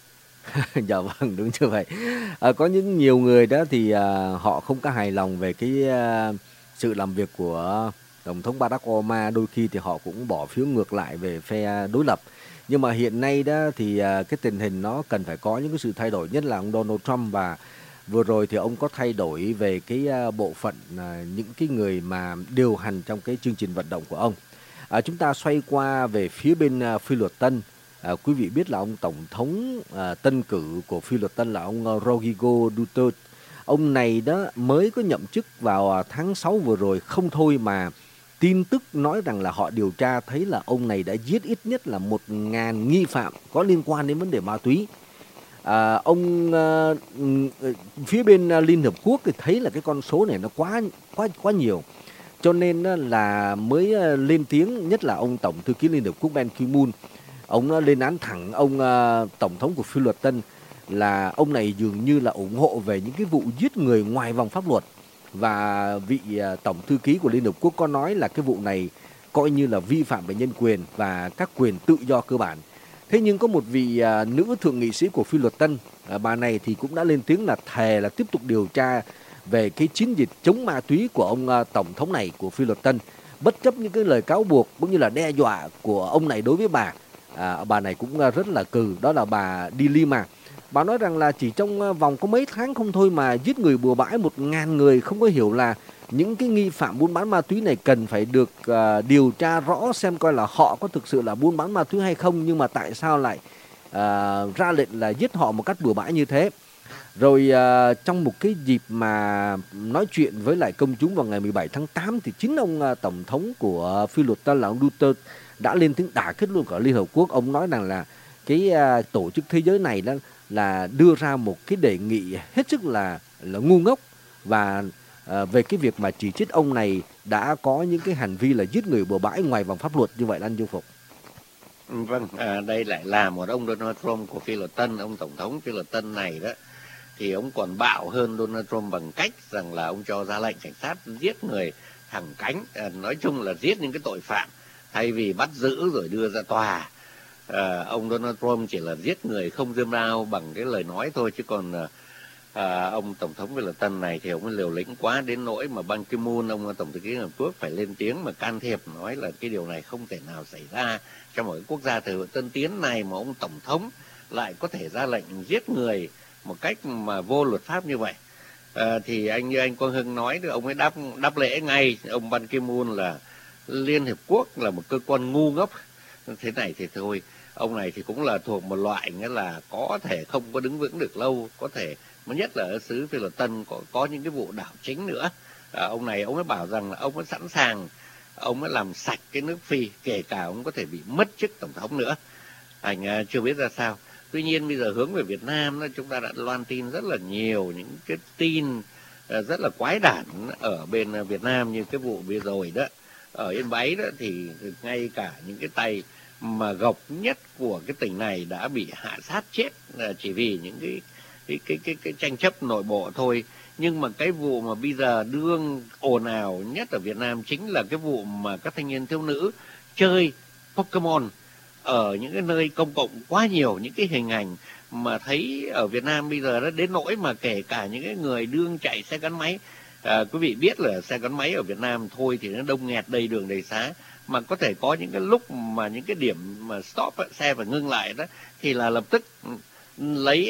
Dạ vâng, đúng như vậy. À, có những nhiều người đó thì à, họ không có hài lòng về cái à, sự làm việc của Tổng thống Barack Obama, đôi khi thì họ cũng bỏ phiếu ngược lại về phe đối lập. Nhưng mà hiện nay đó thì à, cái tình hình nó cần phải có những cái sự thay đổi, nhất là ông Donald Trump, và vừa rồi thì ông có thay đổi về cái à, bộ phận à, những cái người mà điều hành trong cái chương trình vận động của ông. À, chúng ta xoay qua về phía bên à, phi luật Tân. À, quý vị biết là ông Tổng thống à, tân cử của phi luật Tân là ông Rodrigo Duterte. Ông này đó mới có nhậm chức vào tháng sáu vừa rồi, không thôi mà tin tức nói rằng là họ điều tra thấy là ông này đã giết ít nhất là một ngàn nghi phạm có liên quan đến vấn đề ma túy. À, ông à, phía bên Liên Hợp Quốc thì thấy là cái con số này nó quá quá quá nhiều, cho nên là mới lên tiếng, nhất là ông Tổng thư ký Liên Hợp Quốc Ban Ki-moon. Ông lên án thẳng ông à, Tổng thống của phi luật Tân là ông này dường như là ủng hộ về những cái vụ giết người ngoài vòng pháp luật. Và vị uh, Tổng thư ký của Liên Hợp Quốc có nói là cái vụ này coi như là vi phạm về nhân quyền và các quyền tự do cơ bản. Thế nhưng có một vị uh, nữ thượng nghị sĩ của phi luật Tân, uh, bà này thì cũng đã lên tiếng là thề là tiếp tục điều tra về cái chiến dịch chống ma túy của ông uh, Tổng thống này của phi luật Tân, bất chấp những cái lời cáo buộc cũng như là đe dọa của ông này đối với bà. Uh, bà này cũng uh, rất là cừ, đó là bà De Lima. Bà nói rằng là chỉ trong vòng có mấy tháng không thôi mà giết người bừa bãi một ngàn người, không có hiểu là những cái nghi phạm buôn bán ma túy này cần phải được uh, điều tra rõ xem coi là họ có thực sự là buôn bán ma túy hay không, nhưng mà tại sao lại uh, ra lệnh là giết họ một cách bừa bãi như thế. Rồi uh, trong một cái dịp mà nói chuyện với lại công chúng vào ngày mười bảy tháng tám thì chính ông uh, Tổng thống của phi luật Tân là ông Duterte đã lên tiếng đả kích luôn cả Liên Hợp Quốc. Ông nói rằng là cái uh, tổ chức thế giới này đó là đưa ra một cái đề nghị hết sức là là ngu ngốc, và à, về cái việc mà chỉ trích ông này đã có những cái hành vi là giết người bừa bãi ngoài vòng pháp luật như vậy, anh Du Phục. Vâng, à, đây lại là một ông Donald Trump của phi luật Tân. Ông Tổng thống phi luật Tân này đó thì ông còn bạo hơn Donald Trump bằng cách rằng là ông cho ra lệnh cảnh sát giết người thẳng cánh, à, nói chung là giết những cái tội phạm thay vì bắt giữ rồi đưa ra tòa. À, ông Donald Trump chỉ là giết người không rơm rao bằng cái lời nói thôi, chứ còn à, ông Tổng thống phi luật Tân này thì ông liều lĩnh quá đến nỗi mà Ban Ki-moon, ông Tổng thư ký Liên Hợp Quốc, phải lên tiếng mà can thiệp, nói là cái điều này không thể nào xảy ra trong một cái quốc gia thời hội tân tiến này, mà ông Tổng thống lại có thể ra lệnh giết người một cách mà vô luật pháp như vậy. À, thì anh như anh Quang Hưng nói, ông ấy đáp đáp lễ ngay ông Ban Ki-moon là Liên Hợp Quốc là một cơ quan ngu ngốc. Thế này thì thôi, ông này thì cũng là thuộc một loại nghĩa là có thể không có đứng vững được lâu, có thể mà nhất là ở xứ phi luật Tân có có những cái vụ đảo chính nữa. À, ông này ông ấy bảo rằng là ông ấy sẵn sàng, ông ấy làm sạch cái nước Phi, kể cả ông có thể bị mất chức tổng thống nữa. Anh uh, chưa biết ra sao. Tuy nhiên bây giờ hướng về Việt Nam đó, chúng ta đã loan tin rất là nhiều những cái tin uh, rất là quái đản ở bên uh, Việt Nam, như cái vụ vừa rồi đó ở Yên Bái đó, thì ngay cả những cái tay mà gộc nhất của cái tỉnh này đã bị hạ sát chết chỉ vì những cái cái cái cái, cái tranh chấp nội bộ thôi. Nhưng mà cái vụ mà bây giờ đương ồn ào nhất ở Việt Nam chính là cái vụ mà các thanh niên thiếu nữ chơi Pokemon ở những cái nơi công cộng quá nhiều. Những cái hình ảnh mà thấy ở Việt Nam bây giờ đó, đến nỗi mà kể cả những cái người đương chạy xe gắn máy, à, quý vị biết là xe gắn máy ở Việt Nam thôi thì nó đông nghẹt đầy đường đầy xá, mà có thể có những cái lúc mà những cái điểm mà stop xe phải ngưng lại đó thì là lập tức lấy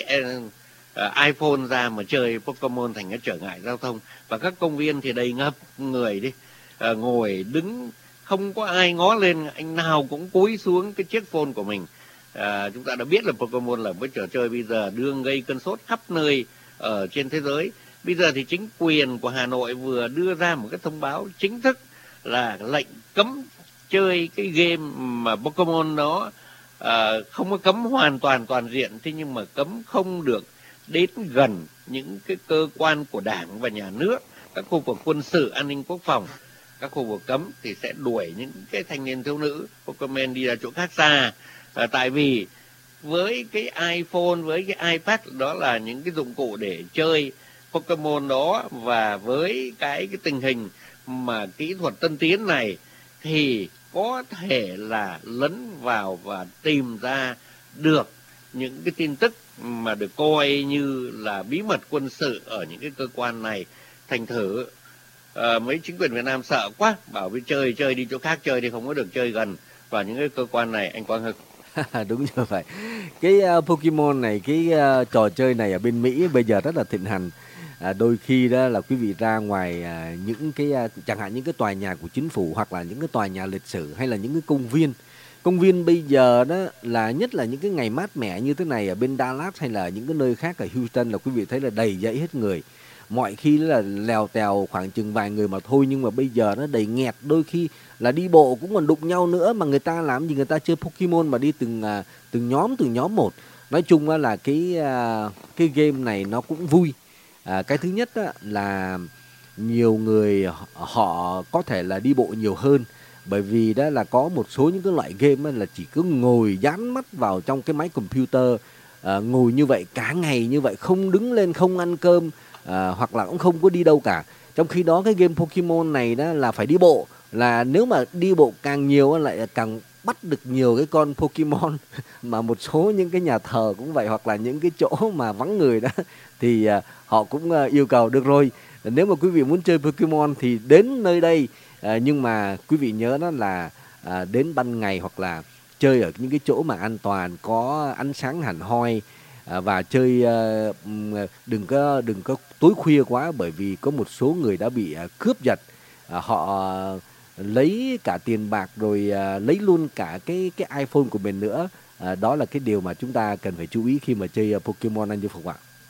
uh, iPhone ra mà chơi Pokemon thành cái trở ngại giao thông, và các công viên thì đầy ngập người đi, uh, ngồi đứng không có ai ngó lên, anh nào cũng cúi xuống cái chiếc phone của mình. À, chúng ta đã biết là Pokemon là một trò chơi bây giờ đương gây cơn sốt khắp nơi ở trên thế giới. Bây giờ thì chính quyền của Hà Nội vừa đưa ra một cái thông báo chính thức là lệnh cấm chơi cái game mà Pokemon đó, à, không có cấm hoàn toàn toàn diện, thế nhưng mà cấm không được đến gần những cái cơ quan của Đảng và Nhà nước, các khu vực quân sự, an ninh quốc phòng. Các khu vực cấm thì sẽ đuổi những cái thanh niên thiếu nữ Pokemon đi ra chỗ khác xa. À, tại vì với cái iPhone, với cái iPad đó là những cái dụng cụ để chơi Pokemon đó, và với cái cái tình hình mà kỹ thuật tân tiến này thì có thể là lấn vào và tìm ra được những cái tin tức mà được coi như là bí mật quân sự ở những cái cơ quan này. Thành thử à, mấy chính quyền Việt Nam sợ quá, bảo với chơi chơi đi chỗ khác chơi đi, không có được chơi gần vào những cái cơ quan này, anh Quang Hưng. Đúng như vậy. Cái uh, Pokemon này, cái uh, trò chơi này ở bên Mỹ bây giờ rất là thịnh hành. À, đôi khi đó là quý vị ra ngoài à, những cái à, chẳng hạn những cái tòa nhà của chính phủ, hoặc là những cái tòa nhà lịch sử, hay là những cái công viên. Công viên bây giờ đó là nhất là những cái ngày mát mẻ như thế này ở bên Dallas hay là những cái nơi khác ở Houston là quý vị thấy là đầy dãy hết người. Mọi khi là lèo tèo khoảng chừng vài người mà thôi, nhưng mà bây giờ nó đầy nghẹt, đôi khi là đi bộ cũng còn đụng nhau nữa, mà người ta làm gì, người ta chơi Pokemon mà đi từng à, từng nhóm từng nhóm một. Nói chung là cái à, cái game này nó cũng vui. À, cái thứ nhất á, là nhiều người họ có thể là đi bộ nhiều hơn, bởi vì đó là có một số những cái loại game là chỉ cứ ngồi dán mắt vào trong cái máy computer, à, ngồi như vậy cả ngày như vậy, không đứng lên, không ăn cơm, à, hoặc là cũng không có đi đâu cả. Trong khi đó cái game Pokemon này đó là phải đi bộ, là nếu mà đi bộ càng nhiều lại càng bắt được nhiều cái con Pokemon. Mà một số những cái nhà thờ cũng vậy, hoặc là những cái chỗ mà vắng người đó thì uh, họ cũng uh, yêu cầu được rồi, nếu mà quý vị muốn chơi Pokemon thì đến nơi đây, uh, nhưng mà quý vị nhớ đó là uh, đến ban ngày, hoặc là chơi ở những cái chỗ mà an toàn, có ánh sáng hẳn hoi, uh, và chơi uh, đừng có đừng có tối khuya quá, bởi vì có một số người đã bị uh, cướp giật, uh, họ uh, lấy cả tiền bạc rồi uh, lấy luôn cả cái cái iPhone của mình nữa. À, đó là cái điều mà chúng ta cần phải chú ý khi mà chơi uh, Pokemon, anh Như Phục ạ.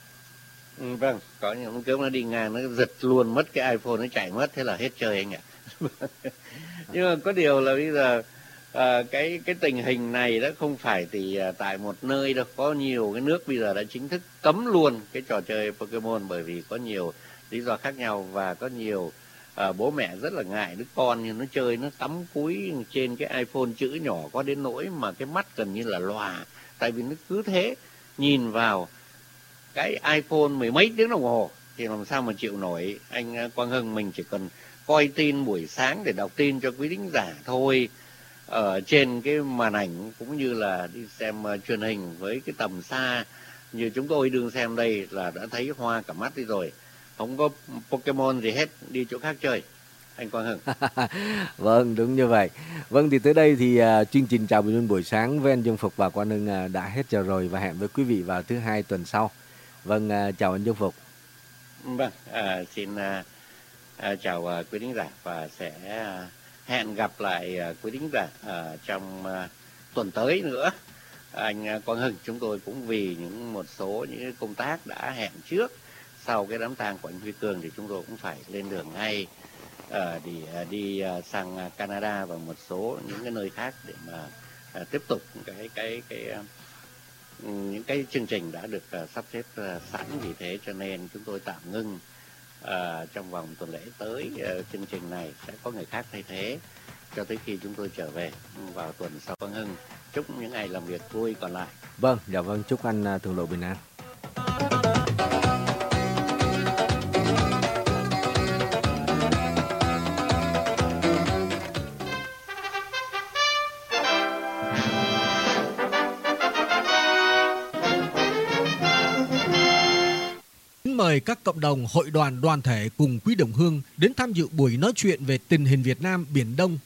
Ừ, vâng, có những cướp nó đi ngang nó giật luôn mất cái iPhone, nó chạy mất, thế là hết chơi anh ạ. Nhưng mà có điều là bây giờ à, cái cái tình hình này đó không phải thì à, tại một nơi đâu, có nhiều cái nước bây giờ đã chính thức cấm luôn cái trò chơi Pokemon, bởi vì có nhiều lý do khác nhau, và có nhiều à, bố mẹ rất là ngại đứa con nhưng nó chơi, nó cắm cúi trên cái iPhone chữ nhỏ có đến nỗi mà cái mắt gần như là lòa, tại vì nó cứ thế nhìn vào cái iPhone mười mấy tiếng đồng hồ thì làm sao mà chịu nổi. Anh Quang Hưng, mình chỉ cần coi tin buổi sáng để đọc tin cho quý thính giả thôi, ở trên cái màn ảnh, cũng như là đi xem uh, truyền hình với cái tầm xa như chúng tôi đương xem đây là đã thấy hoa cả mắt đi rồi. Không có Pokemon gì hết, đi chỗ khác chơi. Anh Quang Hưng. Vâng, đúng như vậy. Vâng, thì tới đây thì uh, chương trình Chào Bình Luận buổi sáng với anh Dương Phục và Quang Hưng uh, đã hết giờ rồi, và hẹn với quý vị vào thứ hai tuần sau. Vâng, uh, chào anh Dương Phục. Vâng, à, xin uh, uh, chào uh, quý thính giả, và sẽ uh, hẹn gặp lại uh, quý thính giả uh, trong uh, tuần tới nữa. Anh uh, Quang Hưng, chúng tôi cũng vì những một số những công tác đã hẹn trước, sau cái đám tang của anh Huy Cường thì chúng tôi cũng phải lên đường ngay uh, để uh, đi uh, sang Canada và một số những cái nơi khác để mà uh, tiếp tục cái cái cái uh, những cái chương trình đã được uh, sắp xếp uh, sẵn. Vì thế cho nên chúng tôi tạm ngưng uh, trong vòng tuần lễ tới. Uh, chương trình này sẽ có người khác thay thế cho tới khi chúng tôi trở về vào tuần sau. Quang Hưng chúc những ngày làm việc vui còn lại. Vâng, dạ vâng, chúc anh uh, thường lộ bình an. Mời các cộng đồng, hội đoàn, đoàn thể cùng quý đồng hương đến tham dự buổi nói chuyện về tình hình Việt Nam, Biển Đông,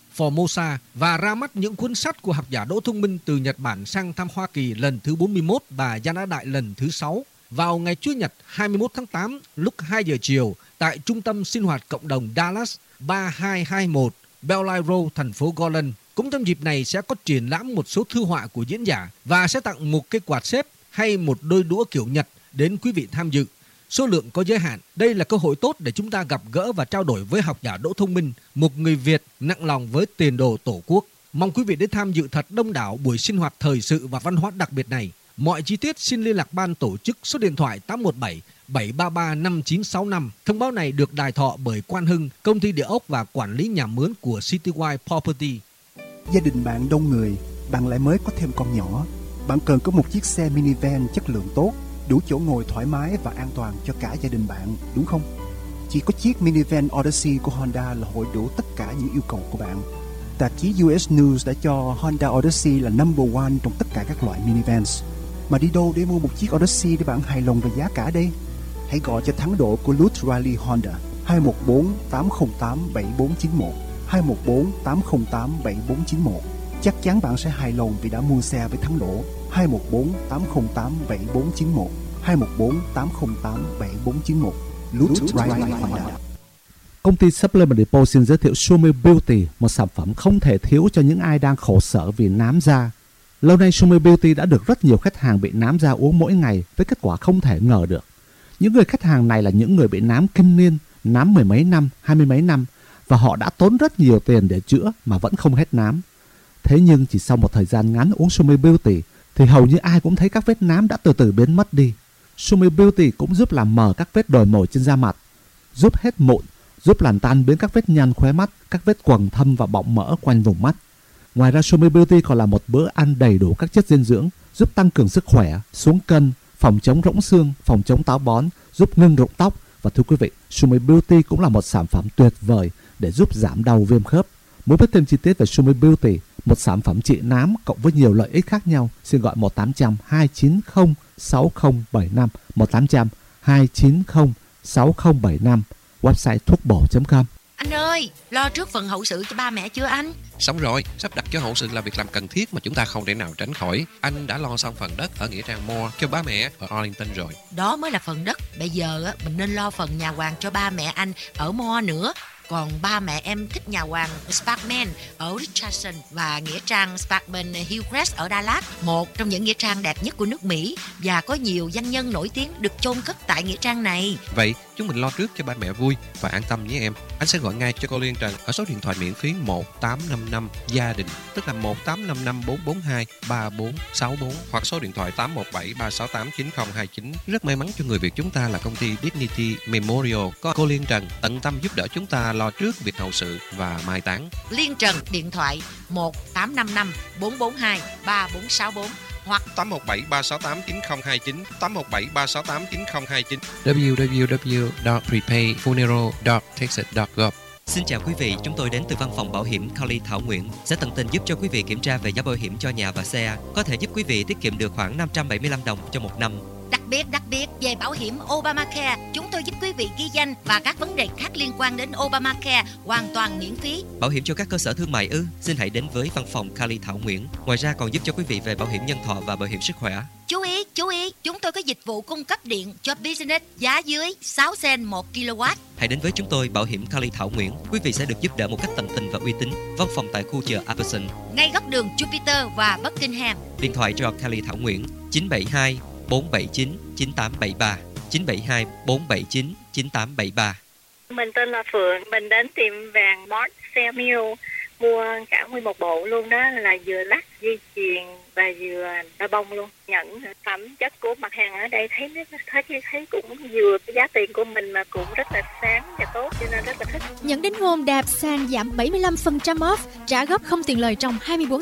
Formosa và ra mắt những cuốn sách của học giả Đỗ Thông Minh từ Nhật Bản sang thăm Hoa Kỳ lần thứ bốn mươi mốt và Gia拿Đại lần thứ sáu vào ngày Chủ nhật hai mươi mốt tháng tám lúc hai giờ chiều tại Trung tâm Sinh hoạt Cộng đồng Dallas ba hai hai mốt Bellline Road, thành phố Garland. Cũng trong dịp này sẽ có triển lãm một số thư họa của diễn giả và sẽ tặng một cái quạt xếp hay một đôi đũa kiểu Nhật đến quý vị tham dự. Số lượng có giới hạn. Đây là cơ hội tốt để chúng ta gặp gỡ và trao đổi với học giả Đỗ Thông Minh, một người Việt nặng lòng với tiền đồ Tổ quốc. Mong quý vị đến tham dự thật đông đảo buổi sinh hoạt thời sự và văn hóa đặc biệt này. Mọi chi tiết xin liên lạc ban tổ chức số điện thoại tám một bảy bảy ba ba năm chín sáu năm. Thông báo này được đài thọ bởi Quan Hưng, công ty địa ốc và quản lý nhà mướn của Citywide Property. Gia đình bạn đông người, bạn lại mới có thêm con nhỏ. Bạn cần có một chiếc xe minivan chất lượng tốt, đủ chỗ ngồi thoải mái và an toàn cho cả gia đình bạn, đúng không? Chỉ có chiếc minivan Odyssey của Honda là hội đủ tất cả những yêu cầu của bạn. Tạp chí u ét News đã cho Honda Odyssey là number one trong tất cả các loại minivans. Mà đi đâu để mua một chiếc Odyssey để bạn hài lòng về giá cả đây? Hãy gọi cho thắng độ của Lutz Riley Honda hai một bốn tám không tám bảy bốn chín một hai một bốn tám không tám bảy bốn chín một. Chắc chắn bạn sẽ hài lòng vì đã mua xe với thắng độ. Hai một bốn tám không tám bảy bốn chín một hai một bốn tám không tám bảy bốn chín một. Lutz Riley Honda. Công ty Supplement Depot xin giới thiệu Sumi Beauty, một sản phẩm không thể thiếu cho những ai đang khổ sở vì nám da. Lâu nay Sumi Beauty đã được rất nhiều khách hàng bị nám da uống mỗi ngày với kết quả không thể ngờ được. Những người khách hàng này là những người bị nám kinh niên, nám mười mấy năm, hai mươi mấy năm và họ đã tốn rất nhiều tiền để chữa mà vẫn không hết nám. Thế nhưng chỉ sau một thời gian ngắn uống Sumi Beauty thì hầu như ai cũng thấy các vết nám đã từ từ biến mất đi. Sumi Beauty cũng giúp làm mờ các vết đồi mồi trên da mặt, giúp hết mụn, giúp làm tan biến các vết nhăn khóe mắt, các vết quầng thâm và bọng mỡ quanh vùng mắt. Ngoài ra Sumi Beauty còn là một bữa ăn đầy đủ các chất dinh dưỡng, giúp tăng cường sức khỏe, xuống cân, phòng chống rỗng xương, phòng chống táo bón, giúp ngưng rụng tóc. Và thưa quý vị, Sumi Beauty cũng là một sản phẩm tuyệt vời để giúp giảm đau viêm khớp. Muốn biết thêm chi tiết về Sumi Beauty, một sản phẩm trị nám cộng với nhiều lợi ích khác nhau, xin gọi một tám trăm hai chín không sáu không bảy năm, một tám trăm hai chín không sáu không bảy năm, website thuốc bổ chấm com. Anh ơi, lo trước phần hậu sự cho ba mẹ chưa anh? Xong rồi, sắp đặt cho hậu sự là việc làm cần thiết mà chúng ta không thể nào tránh khỏi. Anh đã lo xong phần đất ở nghĩa trang Moore cho ba mẹ ở Arlington rồi. Đó mới là phần đất. Bây giờ á, mình nên lo phần nhà hoàng cho ba mẹ anh ở Moore nữa. Còn ba mẹ em thích nhà hoàng Sparkman ở Richardson và nghĩa trang Sparkman Hillcrest ở Dallas, một trong những nghĩa trang đẹp nhất của nước Mỹ và có nhiều danh nhân nổi tiếng được chôn cất tại nghĩa trang này. Vậy chúng mình lo trước cho ba mẹ vui và an tâm nhé em. Anh sẽ gọi ngay cho cô Liên Trần ở số điện thoại miễn phí một tám năm năm gia đình, tức là một tám năm năm bốn bốn hai ba bốn sáu bốn, hoặc số điện thoại tám một bảy ba sáu tám chín không hai chín. Rất may mắn cho người Việt chúng ta là công ty Dignity Memorial có cô Liên Trần tận tâm giúp đỡ chúng ta lo trước việc hậu sự và mai táng. Liên Trần điện thoại một tám năm năm bốn bốn hai ba bốn sáu bốn hoặc tám một bảy ba sáu tám chín không hai chín, tám một bảy ba sáu tám chín không hai chín. w w w chấm prepay funeral chấm texas chấm gov. Xin chào quý vị, chúng tôi đến từ văn phòng bảo hiểm Carly Thảo Nguyễn sẽ tận tình giúp cho quý vị kiểm tra về giá bảo hiểm cho nhà và xe, có thể giúp quý vị tiết kiệm được khoảng năm trăm bảy mươi lăm đồng cho một năm. Đặc biệt, đặc biệt về bảo hiểm Obamacare, chúng tôi giúp quý vị ghi danh và các vấn đề khác liên quan đến Obamacare hoàn toàn miễn phí. Bảo hiểm cho các cơ sở thương mại ư? Xin hãy đến với văn phòng Carly Thảo Nguyễn. Ngoài ra còn giúp cho quý vị về bảo hiểm nhân thọ và bảo hiểm sức khỏe. Chú ý, chú ý, chúng tôi có dịch vụ cung cấp điện cho business giá dưới sáu cent một ki lô oát. Hãy đến với chúng tôi, bảo hiểm Carly Thảo Nguyễn. Quý vị sẽ được giúp đỡ một cách tận tình và uy tín. Văn phòng tại khu chợ Apperson, ngay góc đường Jupiter và Buckingham. Điện thoại cho Carly Thảo Nguyễn chín bảy hai bốn bảy chín chín tám bảy ba, chín bảy hai bốn bảy chín chín tám bảy ba. Mình tên là Phượng, mình đến tiệm vàng Mart Samuel mua cả nguyên một bộ luôn đó, là vừa lắc dây chuyền và vừa đai bông luôn. Nhận phẩm chất của mặt hàng ở đây thấy thấy thấy cũng vừa cái giá tiền của mình mà cũng rất là sáng và tốt, cho nên rất là thích. Nhận đến hôm đạp sàn giảm bảy mươi lăm phần trăm off, trả góp không tiền lời trong hai mươi bốn tháng.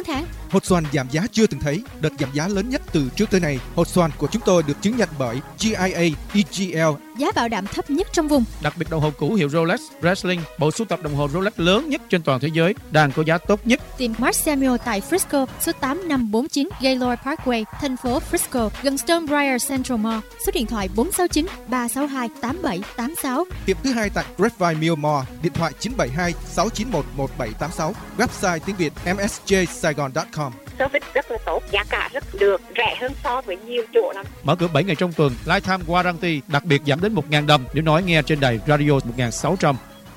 hột xoàn giảm giá chưa từng thấy. Đợt giảm giá lớn nhất từ trước tới nay. Hột xoàn của chúng tôi được chứng nhận bởi G I A E G L. Giá bảo đảm thấp nhất trong vùng. Đặc biệt đồng hồ cũ hiệu Rolex Breitling, bộ sưu tập đồng hồ Rolex lớn nhất trên toàn thế giới, đang có giá tốt nhất. Tìm Mark Samuel tại Frisco, số tám năm bốn chín Gaylord Parkway, thành phố Frisco, gần Stonebriar Central Mall. Số điện thoại bốn sáu chín ba sáu hai tám bảy tám sáu. Tiệm thứ hai tại Grapevine Mill Mall, điện thoại chín bảy hai sáu chín một một bảy tám sáu. Website tiếng Việt m s j saigon chấm com. Service rất là tốt, giá cả rất được, rẻ hơn so với nhiều chỗ lắm. Mở cửa bảy ngày trong tuần, Lifetime Warranty, đặc biệt giảm đến một nghìn đồng nếu nói nghe trên đài radio một nghìn sáu trăm.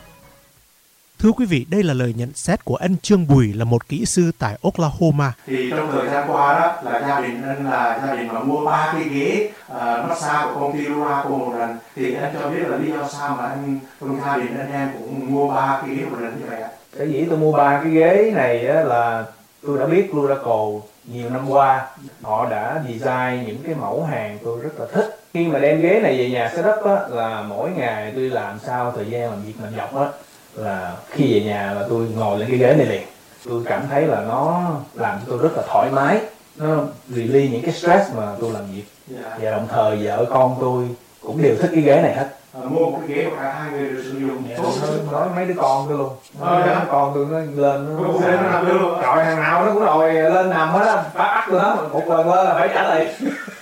Thưa quý vị, đây là lời nhận xét của anh Trương Bùi, là một kỹ sư tại Oklahoma. Thì trong thời gian qua đó là gia đình anh là gia đình mà mua ba cái ghế uh, massage của công ty Luraco một lần. Thì anh cho biết là lý do sao mà anh trong gia đình anh em cũng mua ba cái ghế một lần như vậy ạ? Cái dĩ tôi mua ba cái ghế này á, là tôi đã biết Luraco nhiều năm qua. Họ đã design những cái mẫu hàng tôi rất là thích. Khi mà đem ghế này về nhà setup á, là mỗi ngày tôi làm sao thời gian làm việc làm dọc á, là khi về nhà là tôi ngồi lên cái ghế này liền. Tôi cảm thấy là nó làm cho tôi rất là thoải mái, nó release những cái stress mà tôi làm việc. Yeah. Và đồng thời vợ con tôi cũng đều thích cái ghế này hết. À, mua một cái ghế mà cả hai người đều sử dụng. Yeah, nói mấy đứa con tôi luôn. Nói à, con tôi nó lên nó, nó, nó nằm luôn. Trời, hàng nào nó cũng đòi lên nằm hết á, phát ắt tôi đó, một lần lên là phải trả lời.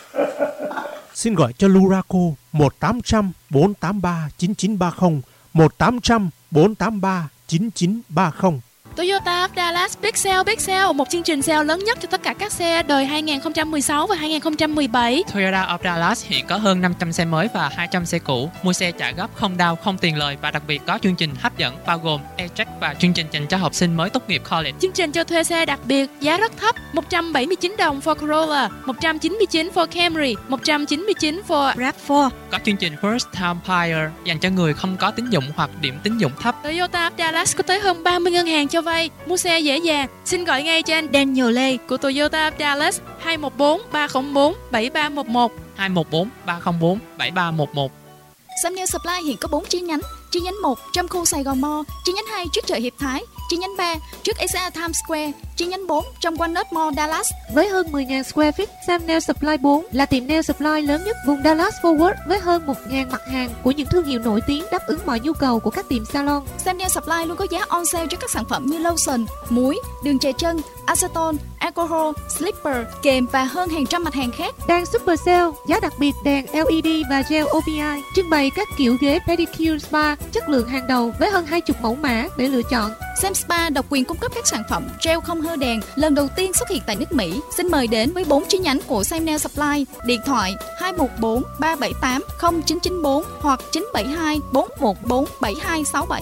Xin gọi cho Luraco một tám trăm bốn tám ba chín chín ba không, một tám trăm bốn tám ba chín chín ba không. Toyota of Dallas Big Sale Big Sale, một chương trình sale lớn nhất cho tất cả các xe đời hai không một sáu và hai không một bảy. Toyota of Dallas hiện có hơn năm trăm xe mới và hai trăm xe cũ. Mua xe trả góp không đau, không tiền lời và đặc biệt có chương trình hấp dẫn bao gồm e-check và chương trình dành cho học sinh mới tốt nghiệp college. Chương trình cho thuê xe đặc biệt, giá rất thấp, một trăm bảy mươi chín đồng for Corolla, một trăm chín mươi chín for Camry, một trăm chín mươi chín for ráp bốn. Có chương trình First Time Buyer dành cho người không có tín dụng hoặc điểm tín dụng thấp. Toyota of Dallas có tới hơn ba mươi ngân hàng cho vay, mua xe dễ dàng. Xin gọi ngay cho anh Daniel Lê của Toyota of Dallas hai một bốn ba không bốn bảy ba một một, hai một bốn ba không bốn bảy ba một một. Samuel Supply hiện có bốn chi nhánh. Chi nhánh một trong khu Sài Gòn Mall, chi nhánh hai trước chợ Hiệp Thái, chi nhánh ba trước a xê a Times Square, chi nhánh bốn trong Walnut Mall Dallas. Với hơn mười nghìn square feet, Sam Nail Supply bốn là tiệm nail supply lớn nhất vùng Dallas Fort Worth với hơn một nghìn mặt hàng của những thương hiệu nổi tiếng đáp ứng mọi nhu cầu của các tiệm salon. Sam Nail Supply luôn có giá on sale cho các sản phẩm như lotion, muối, đường chè chân, acetone, alcohol, slipper, kềm và hơn hàng trăm mặt hàng khác. Đang super sale, giá đặc biệt đèn lờ e đê và gel o pê i, trưng bày các kiểu ghế pedicure spa chất lượng hàng đầu với hơn hai mươi mẫu mã để lựa chọn. Sam Spa độc quyền cung cấp các sản phẩm gel không hơ đèn lần đầu tiên xuất hiện tại nước Mỹ. Xin mời đến với bốn chi nhánh của Sam Nail Supply. Điện thoại hai một bốn ba bảy tám không chín chín bốn hoặc chín bảy hai bốn một bốn bảy hai sáu bảy.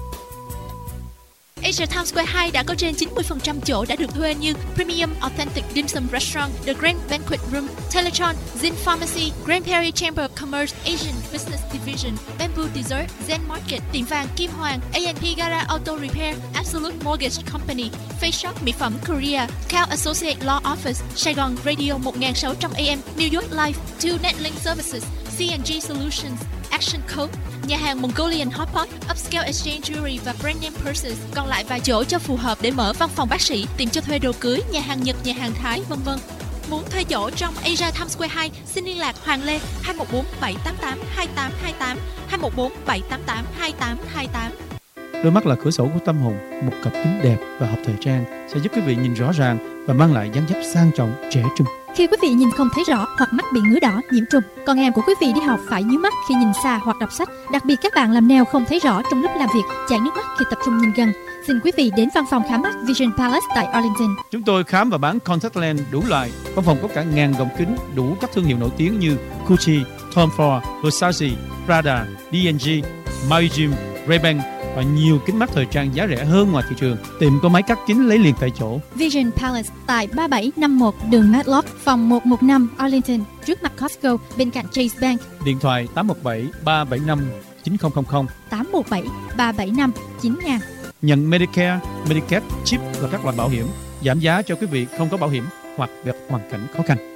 Asia Times Square hai đã có trên chín mươi phần trăm chỗ đã được thuê như Premium Authentic Dim Sum Restaurant, The Grand Banquet Room, Teletron, Zin Pharmacy, Grand Prairie Chamber of Commerce, Asian Business Division, Bamboo Dessert, Zen Market, Tiệm vàng Kim Hoàng, a and pê Gara Auto Repair, Absolute Mortgage Company, Face Shop Mỹ phẩm Korea, Cal Associate Law Office, Sài Gòn Radio một nghìn sáu trăm A M, New York Life, Two Netlink Services, xê and giê Solutions, Action Code, nhà hàng Mongolian Hot Pot, Upscale Exchange Jewelry và Brand Name Purses. Còn lại vài chỗ cho phù hợp để mở văn phòng bác sĩ, tiệm cho thuê đồ cưới, nhà hàng Nhật, nhà hàng Thái, vân vân. Muốn thuê chỗ trong Asia Times Square hai, xin liên lạc Hoàng Lê hai một bốn bảy tám tám hai tám hai tám, hai một bốn bảy tám tám hai tám hai tám. Đôi mắt là cửa sổ của tâm hồn, một cặp kính đẹp và hợp thời trang sẽ giúp quý vị nhìn rõ ràng và mang lại dáng dấp sang trọng, trẻ trung. Khi quý vị nhìn không thấy rõ hoặc mắt bị ngứa đỏ, nhiễm trùng, còn em của quý vị đi học phải nhíu mắt khi nhìn xa hoặc đọc sách. Đặc biệt các bạn làm nail không thấy rõ trong lúc làm việc, chảy nước mắt khi tập trung nhìn gần. Xin quý vị đến văn phòng khám mắt Vision Palace tại Arlington. Chúng tôi khám và bán contact lens đủ loại. Văn phòng có cả ngàn gọng kính đủ các thương hiệu nổi tiếng như Gucci, Tom Ford, Versace, Prada, đê and giê, Maui-Jim, Ray-Ban và nhiều kính mắt thời trang giá rẻ hơn ngoài thị trường. Tiệm có máy cắt kính lấy liền tại chỗ. Vision Palace tại ba bảy năm mốt đường Matlock, phòng một một năm Arlington, trước mặt Costco, bên cạnh Chase Bank. Điện thoại tám một bảy ba bảy năm chín không không không, tám một bảy ba bảy năm chín nghìn. Nhận Medicare, Medicaid, chip và các loại bảo hiểm, giảm giá cho quý vị không có bảo hiểm hoặc gặp hoàn cảnh khó khăn.